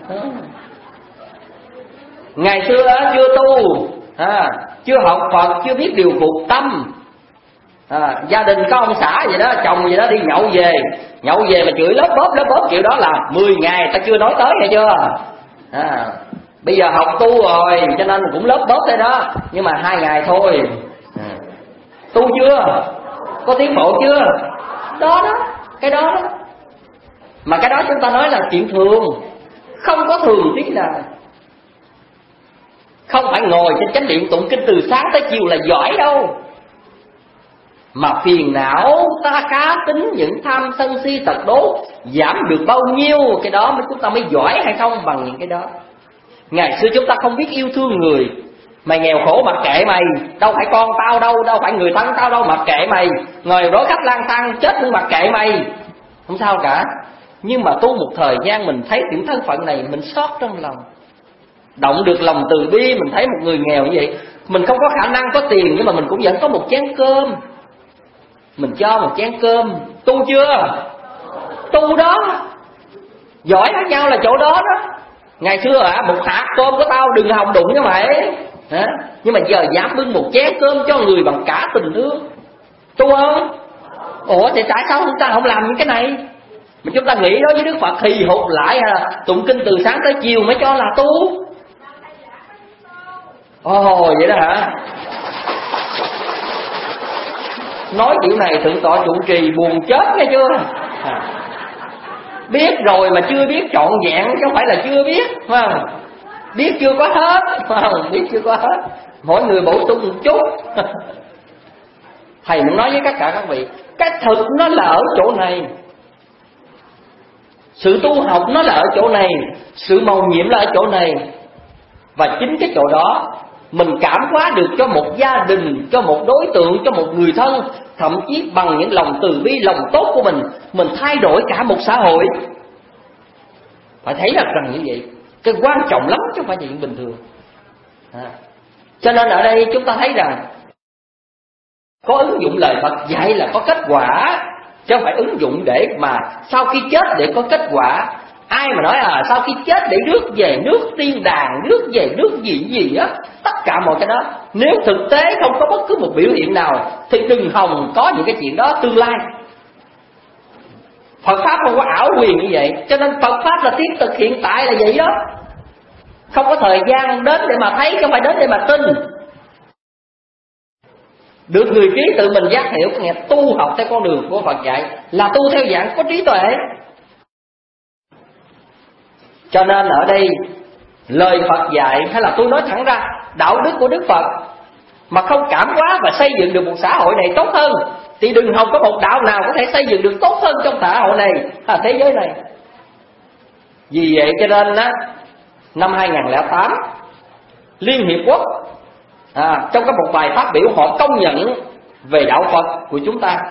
Ngày xưa đó chưa tu, chưa học Phật, chưa biết điều phục tâm, gia đình có ông xã vậy đó, chồng vậy đó đi nhậu về mà chửi lớp bóp kiểu đó là 10 ngày ta chưa nói tới, nghe chưa? Bây giờ học tu rồi cho nên cũng lớp bớt thế đó, nhưng mà 2 ngày thôi. Tu chưa? Có tiến bộ chưa? Đó đó, cái đó đó. Mà cái đó chúng ta nói là chuyện thường, không có thường tí nào. Không phải ngồi trên chánh điện tụng kinh từ sáng tới chiều là giỏi đâu. Mà phiền não ta cá tính, những tham sân si tật đố giảm được bao nhiêu, cái đó mới chúng ta mới giỏi hay không bằng những cái đó. Ngày xưa chúng ta không biết yêu thương người. Mày nghèo khổ mặc kệ mày, đâu phải con tao đâu, đâu phải người thân tao đâu, mặc kệ mày. Ngồi đối khách lang thang chết cũng mặc kệ mày, không sao cả. Nhưng mà tu một thời gian mình thấy những thân phận này, mình xót trong lòng, động được lòng từ bi. Mình thấy một người nghèo như vậy, mình không có khả năng có tiền, nhưng mà mình cũng vẫn có một chén cơm, mình cho một chén cơm. Tu chưa? Tu đó. Giỏi khác nhau là chỗ đó đó. Ngày xưa một hạt cơm của tao đừng hòng đụng cho mày. Nhưng mà giờ dám bưng một chén cơm cho người bằng cả tình thương. Tu không? Ủa thì tại sao chúng ta không làm những cái này? Mà chúng ta nghĩ đối với Đức Phật thì hụt lại tụng kinh từ sáng tới chiều mới cho là tu. Ồ vậy đó hả? Nói chuyện này thượng tọa trụ trì buồn chết nghe chưa? Biết rồi mà chưa biết trọn vẹn, chứ không phải là chưa biết, phải không? Biết chưa có hết, phải không? Biết chưa có hết. Mỗi người bổ sung một chút. Thầy muốn nói với tất cả các vị, cái thực nó là ở chỗ này. Sự tu học nó là ở chỗ này, sự mầu nhiệm là ở chỗ này. Và chính cái chỗ đó mình cảm hóa được cho một gia đình, cho một đối tượng, cho một người thân, thậm chí bằng những lòng từ bi, lòng tốt của mình thay đổi cả một xã hội. Phải thấy rằng như vậy, cái quan trọng lắm chứ không phải chuyện bình thường. Cho nên ở đây chúng ta thấy rằng có ứng dụng lời Phật dạy là có kết quả, chứ không phải ứng dụng để mà sau khi chết để có kết quả. Ai mà nói sau khi chết để rước về nước tiên đàng, rước về nước gì á, tất cả mọi cái đó, nếu thực tế không có bất cứ một biểu hiện nào thì đừng hòng có những cái chuyện đó tương lai. Phật Pháp không có ảo quyền như vậy, cho nên Phật Pháp là tiếp thực hiện tại là vậy đó. Không có thời gian đến để mà thấy, không phải đến để mà tin. Được người trí tự mình giác hiểu, nghe tu học theo con đường của Phật dạy là tu theo dạng có trí tuệ. Cho nên ở đây lời Phật dạy, hay là tôi nói thẳng ra đạo đức của Đức Phật mà không cảm hóa và xây dựng được một xã hội này tốt hơn thì đừng hòng có một đạo nào có thể xây dựng được tốt hơn trong xã hội này, thế giới này. Vì vậy cho nên năm 2008 Liên Hiệp Quốc trong cái một bài phát biểu họ công nhận về đạo Phật của chúng ta.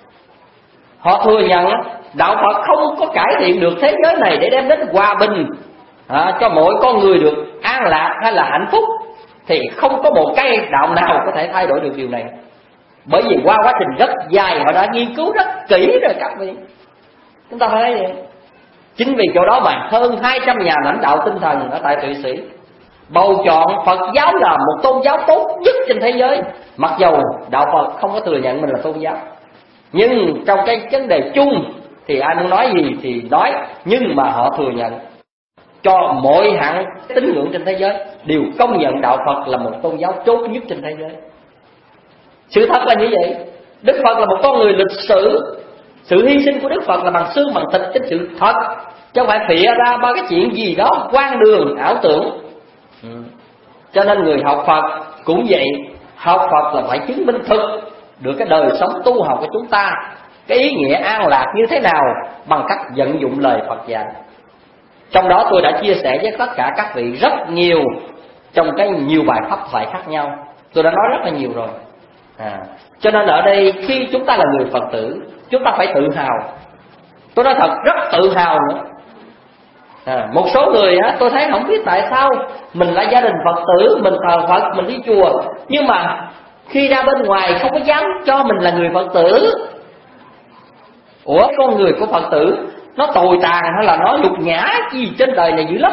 Họ thừa nhận đạo Phật không có cải thiện được thế giới này để đem đến hòa bình cho mỗi con người được an lạc hay là hạnh phúc, thì không có một cái đạo nào có thể thay đổi được điều này. Bởi vì qua quá trình rất dài họ đã nghiên cứu rất kỹ rồi các vị. Chúng ta thấy vậy. Chính vì chỗ đó mà hơn 200 nhà lãnh đạo tinh thần ở tại Thụy Sĩ bầu chọn Phật giáo là một tôn giáo tốt nhất trên thế giới. Mặc dầu đạo Phật không có thừa nhận mình là tôn giáo, nhưng trong cái vấn đề chung thì ai muốn nói gì thì nói, nhưng mà họ thừa nhận cho mọi hạng tín ngưỡng trên thế giới đều công nhận đạo Phật là một tôn giáo tốt nhất trên thế giới. Sự thật là như vậy. Đức Phật là một con người lịch sử. Sự hy sinh của Đức Phật là bằng xương bằng thịt trên sự thật, chứ không phải phịa ra ba cái chuyện gì đó quan đường ảo tưởng. Cho nên người học Phật cũng vậy. Học Phật là phải chứng minh thực được cái đời sống tu học của chúng ta, cái ý nghĩa an lạc như thế nào, bằng cách vận dụng lời Phật dạy. Trong đó tôi đã chia sẻ với tất cả các vị rất nhiều trong cái nhiều bài pháp thoại khác nhau. Tôi đã nói rất là nhiều rồi. Cho nên ở đây khi chúng ta là người Phật tử, chúng ta phải tự hào. Tôi nói thật rất tự hào nữa. Một số người tôi thấy không biết tại sao mình là gia đình Phật tử, mình thờ Phật, mình đi chùa, nhưng mà khi ra bên ngoài không có dám cho mình là người Phật tử. Ủa, con người của Phật tử nó tồi tàn hay là nó nhục nhã gì trên đời này dữ lắm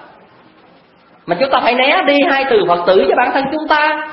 mà chúng ta phải né đi hai từ Phật tử với bản thân chúng ta.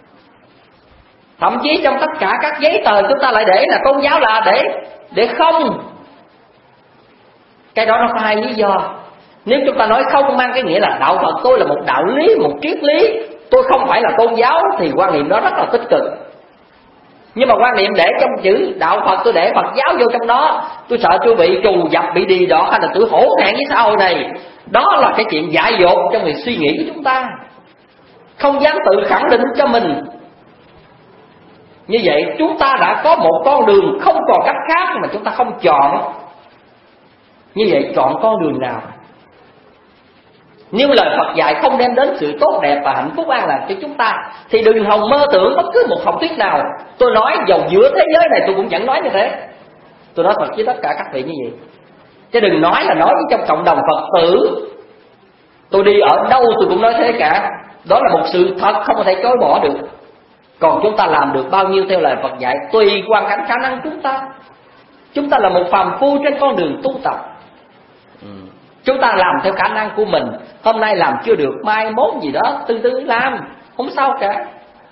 Thậm chí trong tất cả các giấy tờ chúng ta lại để là tôn giáo là để không. Cái đó nó có hai lý do. Nếu chúng ta nói không mang cái nghĩa là đạo Phật tôi là một đạo lý, một triết lý, tôi không phải là tôn giáo, thì quan niệm đó rất là tích cực. Nhưng mà quan niệm để trong chữ đạo Phật, tôi để Phật giáo vô trong đó, tôi sợ tôi bị trù dập, bị đi đọt, hay là tôi hổ thẹn với xã hội này. Đó là cái chuyện dại dột trong việc suy nghĩ của chúng ta, không dám tự khẳng định cho mình. Như vậy chúng ta đã có một con đường, không còn cách khác mà chúng ta không chọn. Như vậy chọn con đường nào? Nếu lời Phật dạy không đem đến sự tốt đẹp và hạnh phúc an lạc cho chúng ta, thì đừng hòng mơ tưởng bất cứ một học thuyết nào. Tôi nói dầu giữa thế giới này tôi cũng chẳng nói như thế. Tôi nói thật với tất cả các vị như vậy. Chứ đừng nói là nói với trong cộng đồng Phật tử. Tôi đi ở đâu tôi cũng nói thế cả. Đó là một sự thật không thể chối bỏ được. Còn chúng ta làm được bao nhiêu theo lời Phật dạy tùy hoàn cảnh khả năng chúng ta. Chúng ta là một phàm phu trên con đường tu tập. Chúng ta làm theo khả năng của mình. Hôm nay làm chưa được, mai mốt gì đó từ từ làm, không sao cả.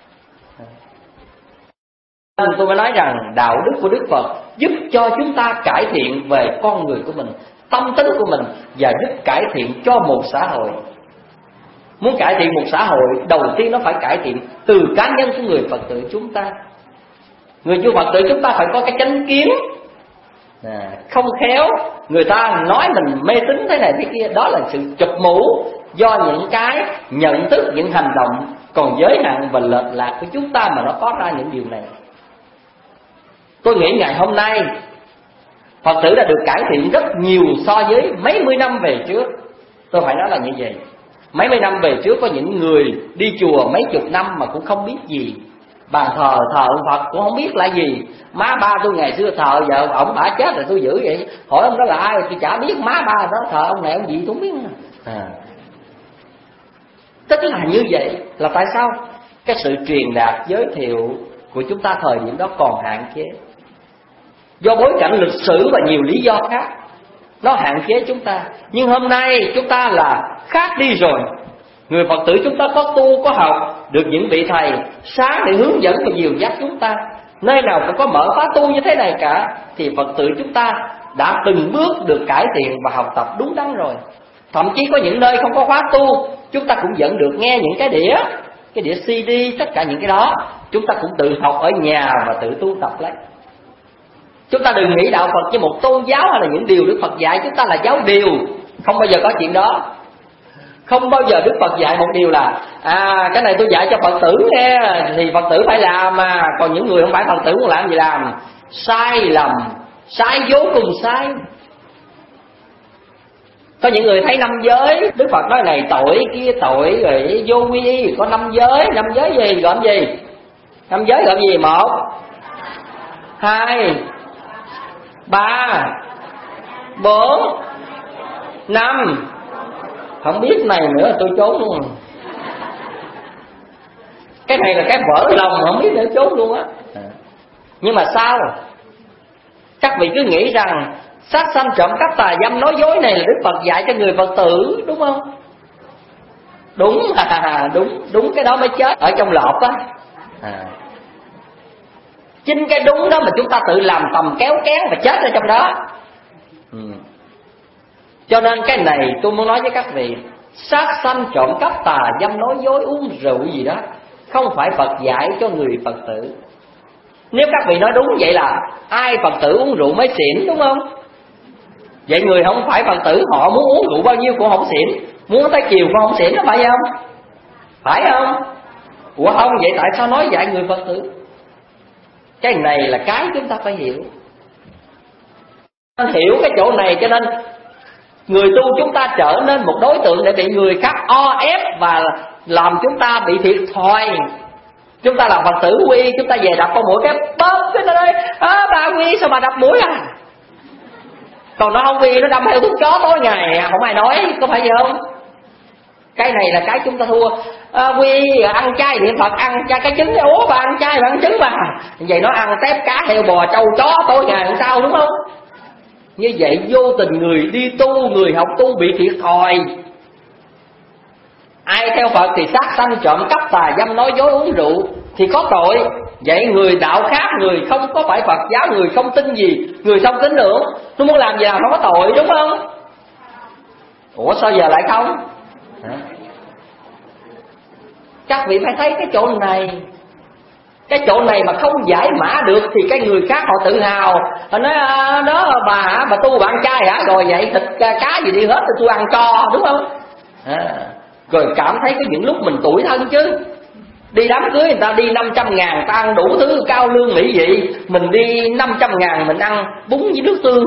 Nên tôi mới nói rằng đạo đức của Đức Phật giúp cho chúng ta cải thiện về con người của mình, tâm tính của mình, và giúp cải thiện cho một xã hội. Muốn cải thiện một xã hội, đầu tiên nó phải cải thiện từ cá nhân của người Phật tử chúng ta. Người chưa Phật tử chúng ta phải có cái chánh kiến. Không khéo người ta nói mình mê tín thế này thế kia, đó là sự chụp mũ do những cái nhận thức, những hành động còn giới hạn và lệch lạc của chúng ta mà nó có ra những điều này. Tôi nghĩ ngày hôm nay Phật tử đã được cải thiện rất nhiều so với mấy mươi năm về trước. Tôi phải nói là như vậy. Mấy mươi năm về trước có những người đi chùa mấy chục năm mà cũng không biết gì. Bàn thờ Phật cũng không biết là gì. Má ba tôi ngày xưa thờ, giờ ông bả chết rồi tôi giữ vậy. Hỏi ông đó là ai tôi chả biết, má ba đó thờ ông này ông gì tôi không biết. Tức là như vậy. Là tại sao? Cái sự truyền đạt giới thiệu của chúng ta thời điểm đó còn hạn chế, do bối cảnh lịch sử và nhiều lý do khác, nó hạn chế chúng ta. Nhưng hôm nay chúng ta là khác đi rồi. Người Phật tử chúng ta có tu, có học, được những vị thầy sáng để hướng dẫn và dìu dắt chúng ta. Nơi nào cũng có mở khóa tu như thế này cả, thì Phật tử chúng ta đã từng bước được cải thiện và học tập đúng đắn rồi. Thậm chí có những nơi không có khóa tu, chúng ta cũng vẫn được nghe những cái đĩa CD, tất cả những cái đó chúng ta cũng tự học ở nhà và tự tu tập lấy. Chúng ta đừng nghĩ đạo Phật như một tôn giáo hay là những điều Đức Phật dạy chúng ta là giáo điều. Không bao giờ có chuyện đó. Không bao giờ Đức Phật dạy một điều là cái này tôi dạy cho Phật tử nghe thì Phật tử phải làm, mà còn những người không phải Phật tử muốn làm gì làm. Sai lầm, sai vô cùng sai. Có những người thấy năm giới, Đức Phật nói này tội kia tội, rồi vô quy y có năm giới gì gồm gì? Năm giới gồm gì? 1, 2, 3, 4, 5. Không biết này nữa tôi trốn luôn. Cái này là cái vỡ lòng, không biết nữa trốn luôn á. Nhưng mà sao? Các vị cứ nghĩ rằng sát sanh trộm cắp tà dâm nói dối này là Đức Phật dạy cho người Phật tử, đúng không? Đúng, đúng cái đó mới chết ở trong lọt á. Chính cái đúng đó mà chúng ta tự làm tầm kéo kén và chết ở trong đó. Cho nên cái này tôi muốn nói với các vị, sát sanh trộm cắp tà dâm nói dối uống rượu gì đó không phải Phật dạy cho người Phật tử. Nếu các vị nói đúng vậy là ai Phật tử uống rượu mới xỉn, đúng không? Vậy người không phải Phật tử họ muốn uống rượu bao nhiêu cũng không xỉn, muốn tới chiều cũng không xỉn, đó phải không? Phải không? Ủa không, vậy tại sao nói dạy người Phật tử? Cái này là cái chúng ta phải hiểu. Hiểu cái chỗ này cho nên người tu chúng ta trở nên một đối tượng để bị người khác o ép và làm chúng ta bị thiệt thòi. Chúng ta làm Phật tử quy, chúng ta về đập con mũi cái bóp cái nó đây, bà quy sao mà đập mũi à? Còn nó không quy, nó đâm theo thuốc chó tối ngày, không ai nói, có phải vậy không? Cái này là cái chúng ta thua. Quy ăn chay niệm Phật, ăn chay cái trứng, ủa bà ăn chay bà ăn trứng mà. Vậy nó ăn tép cá heo bò trâu chó tối ngày làm sao, đúng không? Như vậy vô tình người đi tu, người học tu bị thiệt thòi. Ai theo Phật thì sát sanh trộm cắp tà dâm nói dối uống rượu thì có tội. Vậy người đạo khác, người không có phải Phật giáo, người không tin gì, người không tín ngưỡng, nó muốn làm gì làm không có tội, đúng không? Ủa sao giờ lại không? Các vị phải thấy cái chỗ này. Cái chỗ này mà không giải mã được thì cái người khác họ tự hào. Họ nói đó bà tu bạn trai hả? Rồi vậy thịt cá gì đi hết thì tôi ăn cho, đúng không? Rồi cảm thấy có những lúc mình tủi thân chứ. Đi đám cưới người ta đi 500.000, ta ăn đủ thứ cao lương mỹ vị. Mình đi 500.000 mình ăn bún với nước tương.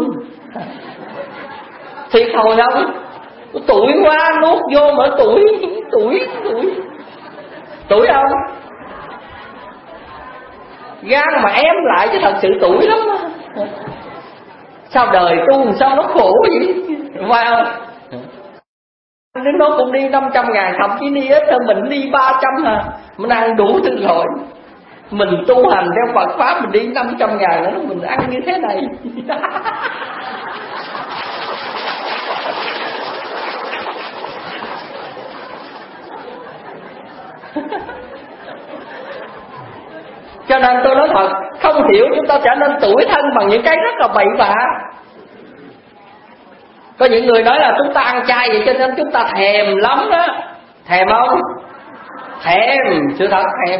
Thiệt hồi không? Tủi quá, nuốt vô mà tủi không? Gan mà ém lại chứ thật sự tủi lắm. Sao đời tu sao nó khổ vậy? Phải không? Đến nó cũng đi 500.000, thậm chí đi ít hơn mình đi 300 à. Mình ăn đủ thứ rồi. Mình tu hành theo Phật Pháp mình đi 500.000 nữa, mình ăn như thế này. Cho nên tôi nói thật, không hiểu chúng ta trở nên tủi thân bằng những cái rất là bậy bạ. Có những người nói là chúng ta ăn chay vậy cho nên chúng ta thèm lắm đó. Thèm không? Thèm, sự thật thèm.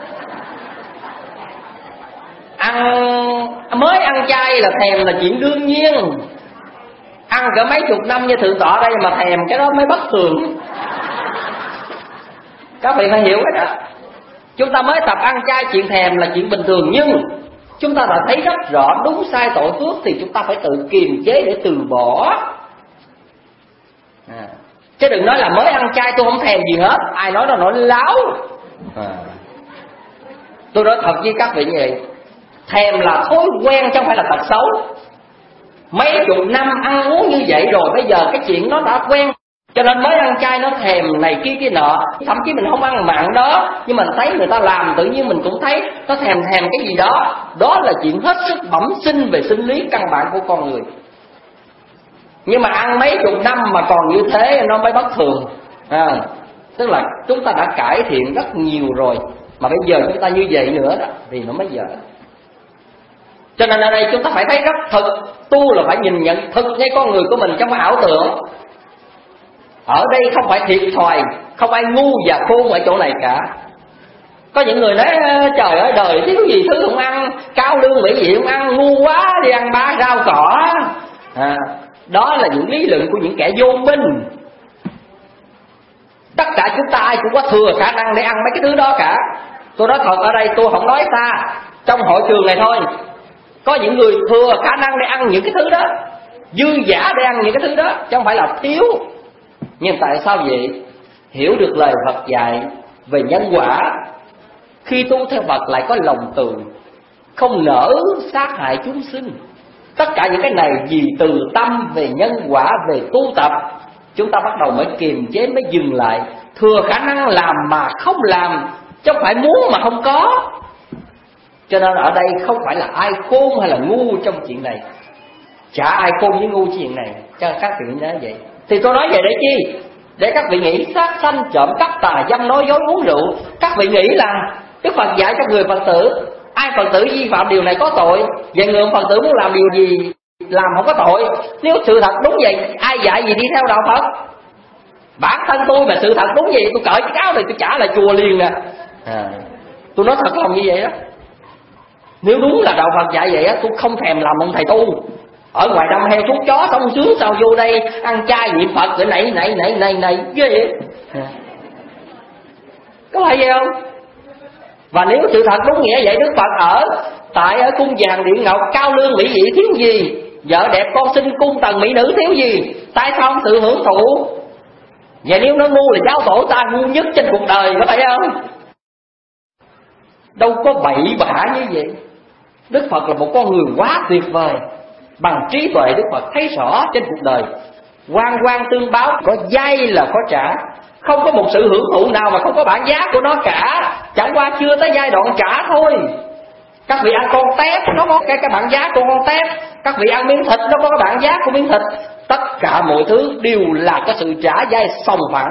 Mới ăn chay là thèm là chuyện đương nhiên. Ăn cỡ mấy chục năm như thượng tọa đây mà thèm cái đó mới bất thường. Các vị phải hiểu cái đó. Chúng ta mới tập ăn chay, chuyện thèm là chuyện bình thường. Nhưng chúng ta đã thấy rất rõ đúng sai tội phước thì chúng ta phải tự kiềm chế để từ bỏ. Chứ đừng nói là mới ăn chay tôi không thèm gì hết. Ai nói nó nói láo. Tôi nói thật với các vị như vậy, thèm là thói quen chứ không phải là tật xấu. Mấy chục năm ăn uống như vậy rồi, bây giờ cái chuyện nó đã quen. Cho nên mới ăn chay nó thèm này kia kia nọ. Thậm chí mình không ăn mặn đó, nhưng mình thấy người ta làm tự nhiên mình cũng thấy nó thèm cái gì đó. Đó là chuyện hết sức bẩm sinh về sinh lý căn bản của con người. Nhưng mà ăn mấy chục năm mà còn như thế nó mới bất thường. Tức là chúng ta đã cải thiện rất nhiều rồi, mà bây giờ chúng ta như vậy nữa đó thì nó mới dở. Cho nên ở đây chúng ta phải thấy rất thực. Tu là phải nhìn nhận thực ngay con người của mình trong cái ảo tưởng. Ở đây không phải thiệt thòi, không ai ngu và khôn ở chỗ này cả. Có những người nói trời ơi đời thiếu gì thứ không ăn, cao lương mỹ vị không ăn, ngu quá đi ăn bá rau cỏ. Đó là những lý luận của những kẻ vô minh. Tất cả chúng ta ai cũng có thừa khả năng để ăn mấy cái thứ đó cả. Tôi nói thật ở đây tôi không nói xa, trong hội trường này thôi, có những người thừa khả năng để ăn những cái thứ đó, dư dả để ăn những cái thứ đó, chứ không phải là thiếu. Nhưng tại sao vậy? Hiểu được lời Phật dạy về nhân quả, khi tu theo Phật lại có lòng từ, không nỡ sát hại chúng sinh. Tất cả những cái này vì từ tâm về nhân quả, về tu tập, chúng ta bắt đầu mới kiềm chế, mới dừng lại. Thừa khả năng làm mà không làm, chứ không phải muốn mà không có. Cho nên ở đây không phải là ai khôn hay là ngu trong chuyện này. Chả ai khôn với ngu chuyện này, cho các vị nói vậy. Thì tôi nói vậy để chi? Để các vị nghĩ sát sanh, trộm cắp, tà dâm, nói dối, uống rượu. Các vị nghĩ là Đức Phật dạy cho người Phật tử, ai Phật tử vi phạm điều này có tội. Vậy người Phật tử muốn làm điều gì làm không có tội. Nếu sự thật đúng vậy, ai dạy gì đi theo đạo Phật? Bản thân tôi mà sự thật đúng vậy, tôi cởi cái áo này tôi trả lại chùa liền nè. Tôi nói thật lòng như vậy đó. Nếu đúng là đạo Phật dạy vậy á, tôi không thèm làm ông thầy tu. Ở ngoài đâm heo thuốc chó xong sướng, sao vô đây ăn chay niệm Phật rồi này ghê vậy. Có phải vậy không? Và nếu sự thật đúng nghĩa vậy, Đức Phật ở cung vàng điện ngọc, cao lương mỹ vị thiếu gì, vợ đẹp con xinh cung tần mỹ nữ thiếu gì, tại sao không tự hưởng thụ? Vậy nếu nó ngu là giáo tổ ta ngu nhất trên cuộc đời, có phải không? Đâu có bậy bạ như vậy. Đức Phật là một con người quá tuyệt vời. Bằng trí tuệ Đức Phật thấy rõ trên cuộc đời, quan quan tương báo, có vay là có trả. Không có một sự hưởng thụ nào mà không có bản giá của nó cả. Chẳng qua chưa tới giai đoạn trả thôi. Các vị ăn con tép, nó có cái bản giá của con tép. Các vị ăn miếng thịt, nó có cái bản giá của miếng thịt. Tất cả mọi thứ đều là có sự trả vay sòng phẳng.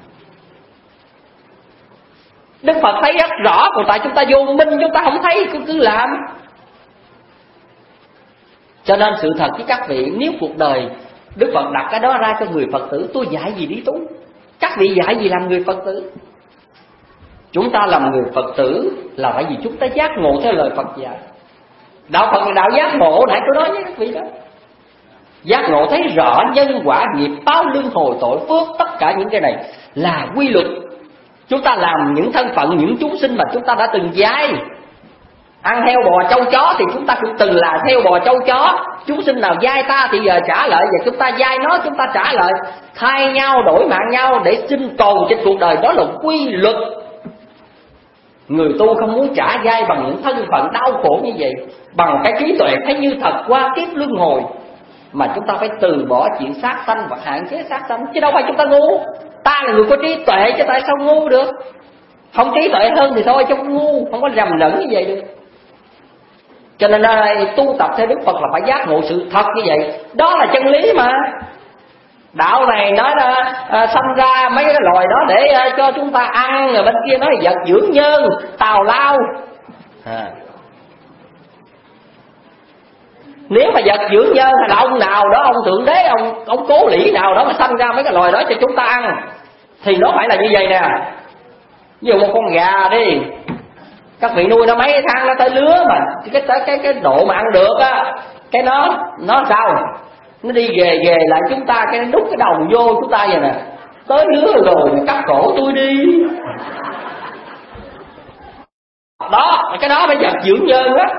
Đức Phật thấy rất rõ, còn tại chúng ta vô minh, chúng ta không thấy, cứ làm. Cho nên sự thật với các vị, nếu cuộc đời Đức Phật đặt cái đó ra cho người Phật tử. Tôi dạy gì đi tu? Các vị dạy gì làm người Phật tử? Chúng ta làm người Phật tử là phải vì chúng ta giác ngộ theo lời Phật dạy. Đạo Phật là đạo giác ngộ, nãy tôi nói với các vị đó. Giác ngộ thấy rõ nhân quả nghiệp báo luân hồi tội phước, tất cả những cái này là quy luật. Chúng ta làm những thân phận, những chúng sinh mà chúng ta đã từng dạy. Ăn heo bò trâu chó thì chúng ta cũng từng là heo bò trâu chó. Chúng sinh nào dai ta thì giờ trả lợi, và chúng ta dai nó chúng ta trả lợi. Thay nhau đổi mạng nhau để sinh tồn trên cuộc đời, đó là quy luật. Người tu không muốn trả dai bằng những thân phận đau khổ như vậy, bằng cái trí tuệ thấy như thật qua kiếp luân hồi, mà chúng ta phải từ bỏ chuyện sát sanh và hạn chế sát sanh. Chứ đâu phải chúng ta ngu. Ta là người có trí tuệ chứ tại sao ngu được? Không trí tuệ hơn thì thôi, chứ không ngu, không có rầm rẫn như vậy được. Cho nên tu tập theo Đức Phật là phải giác ngộ sự thật như vậy. Đó là chân lý mà. Đạo này nói sanh ra mấy cái loài đó để cho chúng ta ăn, rồi bên kia nói vật dưỡng nhân, tào lao. Nếu mà vật dưỡng nhân hay là ông nào đó, ông thượng đế, ông cố lĩ nào đó mà sanh ra mấy cái loài đó cho chúng ta ăn, thì nó phải là như vậy nè. Ví dụ một con gà đi, các vị nuôi nó mấy tháng nó tới lứa mà cái độ mà ăn được á, cái nó sao? Nó đi ghề lại chúng ta, cái nó đút cái đầu vô chúng ta vậy nè. Tới lứa rồi cắt cổ tôi đi. Đó, cái đó phải vật dưỡng nhân á.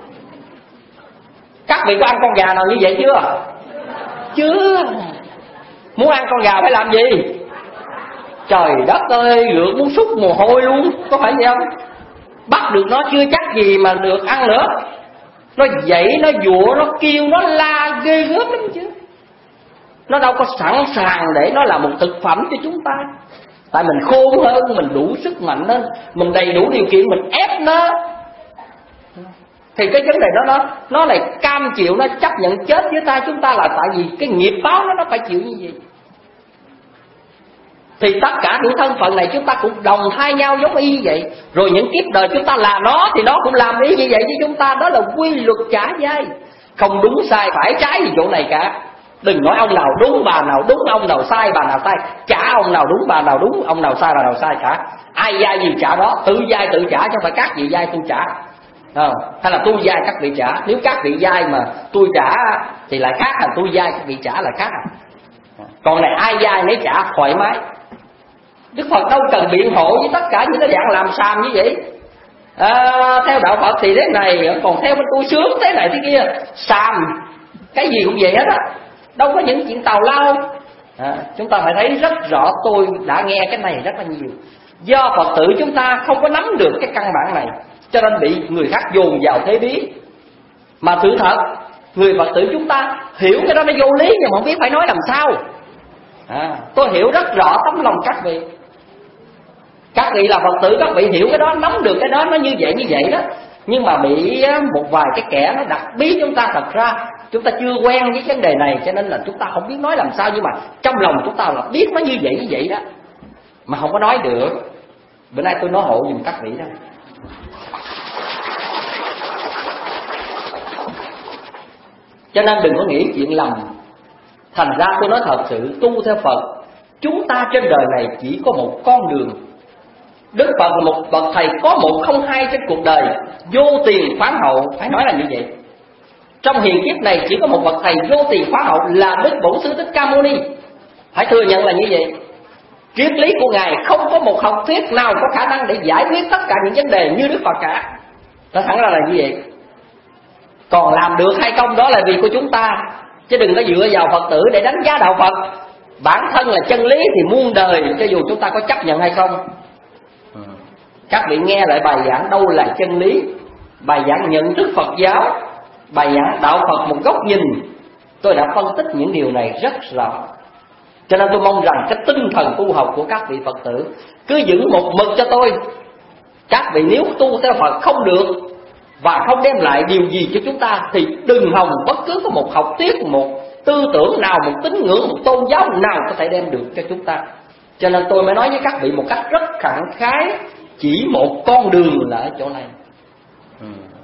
Các vị có ăn con gà nào như vậy chưa? Chưa. Muốn ăn con gà phải làm gì? Trời đất ơi, rượt muốn xúc mồ hôi luôn, có phải vậy không? Bắt được nó chưa chắc gì mà được ăn nữa. Nó dậy, nó dụa, nó kêu, nó la ghê gớm lắm chứ. Nó đâu có sẵn sàng để nó là một thực phẩm cho chúng ta. Tại mình khôn hơn, mình đủ sức mạnh hơn, mình đầy đủ điều kiện, mình ép nó. Thì cái vấn đề đó nó lại cam chịu, nó chấp nhận chết với chúng ta là tại vì cái nghiệp báo nó phải chịu như vậy. Thì tất cả những thân phận này chúng ta cũng đồng thay nhau giống y như vậy. Rồi những kiếp đời chúng ta làm nó thì nó cũng làm y như vậy với chúng ta. Đó là quy luật trả dai. Không đúng sai phải trái gì chỗ này cả. Đừng nói ông nào đúng bà nào đúng, ông nào sai bà nào sai. Chả ông nào đúng bà nào đúng, ông nào sai bà nào sai cả. Ai dai gì trả đó, tự dai tự trả, chứ không phải các vị dai tôi trả. Hay là tôi dai các vị trả. Nếu các vị dai mà tôi trả thì lại khác, là tôi dai các vị trả là khác. Còn này ai dai nấy trả thoải mái. Đức Phật đâu cần biện hộ với tất cả những cái dạng làm xàm như vậy. Theo đạo Phật thì thế này, còn theo bên tôi sướng thế này thế kia. Xàm cái gì cũng vậy hết á. Đâu có những chuyện tào lao. Chúng ta phải thấy rất rõ. Tôi đã nghe cái này rất là nhiều. Do Phật tử chúng ta không có nắm được cái căn bản này, cho nên bị người khác dồn vào thế bí. Mà sự thật, người Phật tử chúng ta hiểu cái đó nó vô lý, nhưng mà không biết phải nói làm sao. Tôi hiểu rất rõ tấm lòng các vị. Các vị là Phật tử, các vị hiểu cái đó, nắm được cái đó nó như vậy đó. Nhưng mà bị một vài cái kẻ nó đặt bí chúng ta. Thật ra chúng ta chưa quen với vấn đề này, cho nên là chúng ta không biết nói làm sao. Nhưng mà trong lòng chúng ta là biết nó như vậy đó, mà không có nói được. Bữa nay tôi nói hộ giùm các vị đó. Cho nên đừng có nghĩ chuyện lầm. Thành ra tôi nói thật sự, tu theo Phật, chúng ta trên đời này chỉ có một con đường. Đức Phật là một bậc thầy có một không hai trên cuộc đời, vô tiền khoáng hậu, phải nói là như vậy. Trong hiện kiếp này chỉ có một bậc thầy vô tiền khoáng hậu là Đức Bổn Sư Thích Ca Mâu Ni. Phải thừa nhận là như vậy. Triết lý của Ngài không có một học thuyết nào có khả năng để giải quyết tất cả những vấn đề như Đức Phật cả. Nói thẳng ra là như vậy. Còn làm được hay không đó là việc của chúng ta, chứ đừng có dựa vào Phật tử để đánh giá đạo Phật. Bản thân là chân lý thì muôn đời, cho dù chúng ta có chấp nhận hay không. Các vị nghe lại bài giảng đâu là chân lý, bài giảng nhận thức Phật giáo, bài giảng đạo Phật một góc nhìn. Tôi đã phân tích những điều này rất rõ. Cho nên tôi mong rằng cái tinh thần tu học của các vị Phật tử cứ giữ một mực cho tôi. Các vị nếu tu theo Phật không được và không đem lại điều gì cho chúng ta thì đừng hòng bất cứ có một học thuyết, một tư tưởng nào, một tín ngưỡng, một tôn giáo nào có thể đem được cho chúng ta. Cho nên tôi mới nói với các vị một cách rất khẳng khái, chỉ một con đường là ở chỗ này.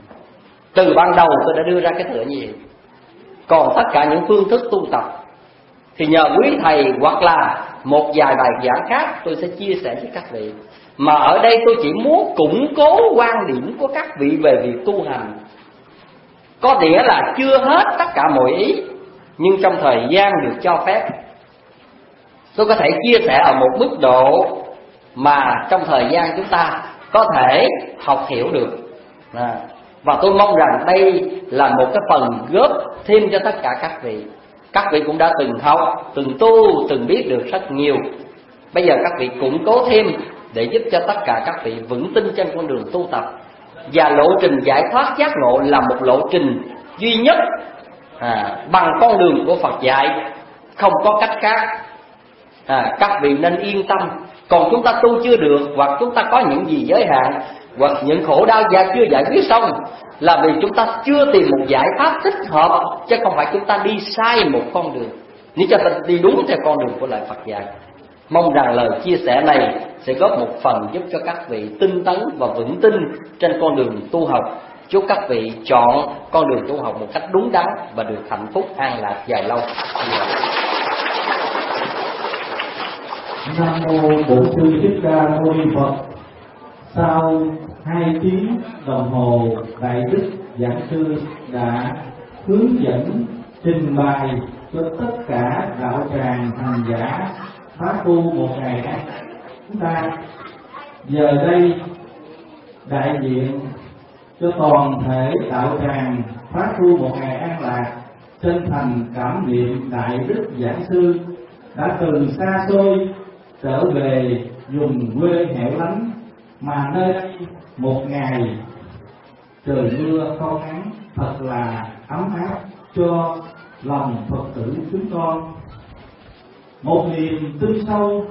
Từ ban đầu tôi đã đưa ra cái tựa như vậy. Còn tất cả những phương thức tu tập thì nhờ quý thầy hoặc là một vài bài giảng khác tôi sẽ chia sẻ với các vị. Mà ở đây tôi chỉ muốn củng cố quan điểm của các vị về việc tu hành. Có nghĩa là chưa hết tất cả mọi ý, nhưng trong thời gian được cho phép, tôi có thể chia sẻ ở một mức độ mà trong thời gian chúng ta có thể học hiểu được. Và tôi mong rằng đây là một cái phần góp thêm cho tất cả các vị. Các vị cũng đã từng học, từng tu, từng biết được rất nhiều. Bây giờ các vị củng cố thêm để giúp cho tất cả các vị vững tin trên con đường tu tập. Và lộ trình giải thoát giác ngộ là một lộ trình duy nhất bằng con đường của Phật dạy, không có cách khác. Các vị nên yên tâm. Còn chúng ta tu chưa được, hoặc chúng ta có những gì giới hạn, hoặc những khổ đau chưa giải quyết xong, là vì chúng ta chưa tìm một giải pháp thích hợp, chứ không phải chúng ta đi sai một con đường. Nếu cho ta đi đúng theo con đường của lời Phật dạy. Mong rằng lời chia sẻ này sẽ góp một phần giúp cho các vị tinh tấn và vững tin trên con đường tu học. Chúc các vị chọn con đường tu học một cách đúng đắn và được hạnh phúc an lạc dài lâu. Nam mô Bổn Sư Thích Ca Mâu Ni Phật. Sau 2 tiếng đồng hồ, Đại Đức Giảng Sư đã hướng dẫn trình bày cho tất cả đạo tràng hành giả pháp tu một ngày an. Chúng ta giờ đây đại diện cho toàn thể đạo tràng pháp tu một ngày an lạc chân thành cảm niệm Đại Đức Giảng Sư đã từ xa xôi trở về vùng quê hẻo lánh, mà nơi đây một ngày trời mưa không nắng thật là ấm áp cho lòng Phật tử chúng con. Một niềm tin sâu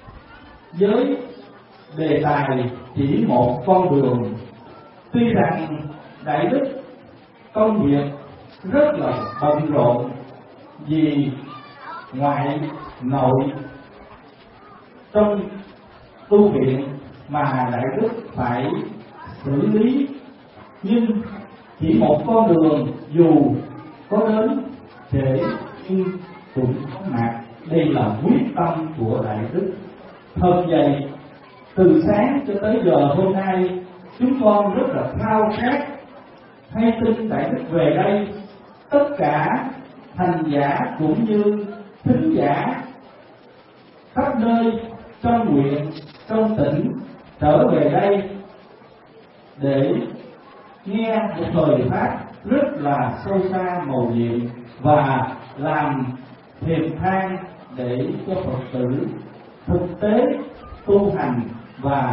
với đề tài chỉ một con đường. Tuy rằng Đại Đức công việc rất là bận rộn vì ngoại nội trong tu viện mà Đại Đức phải xử lý, nhưng chỉ một con đường dù có đến trễ nhưng cũng có mặt. Đây là quyết tâm của Đại Đức. Thật vậy, từ sáng cho tới giờ hôm nay, chúng con rất là khao khát hay tin Đại Đức về đây. Tất cả hành giả cũng như thính giả khắp nơi trong huyện, trong tỉnh trở về đây để nghe một thời pháp rất là sâu xa mầu nhiệm và làm thềm thang để cho Phật tử thực tế tu hành và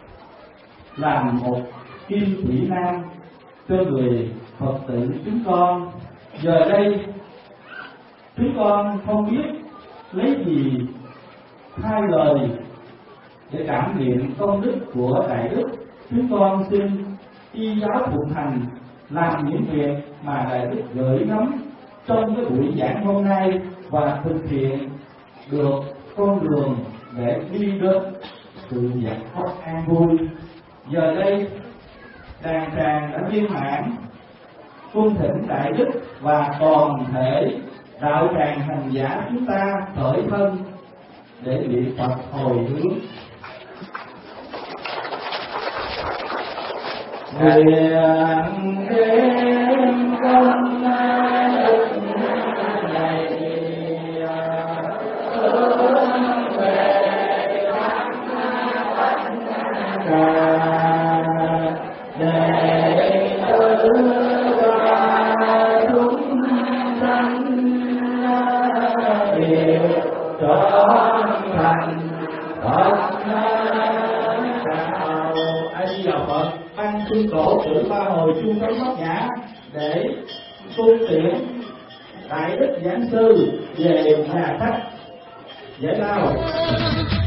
làm một kim chỉ nam cho người Phật tử chúng con. Giờ đây chúng con không biết lấy gì thay lời để cảm niệm công đức của Đại Đức. Chúng con xin y giáo phụng hành làm những việc mà Đại Đức gửi gắm trong cái buổi giảng hôm nay và thực hiện được con đường để đi đến sự giải thoát an vui. Giờ đây đàn tràng đã viên mãn, cung thỉnh Đại Đức và toàn thể đạo tràng hành giả chúng ta khởi thân để bị Phật hồi hướng. Nguyện đêm công đức này hướng về thắng cả để tử và chúng sanh đều trở thành Phật đạo. A Di Đà Phật. Ban Trung Tổ cử ba hồi chuông cấm Bát Nhã để cung tiễn Đại Đức Giảng Sư về nhà khách giải lao.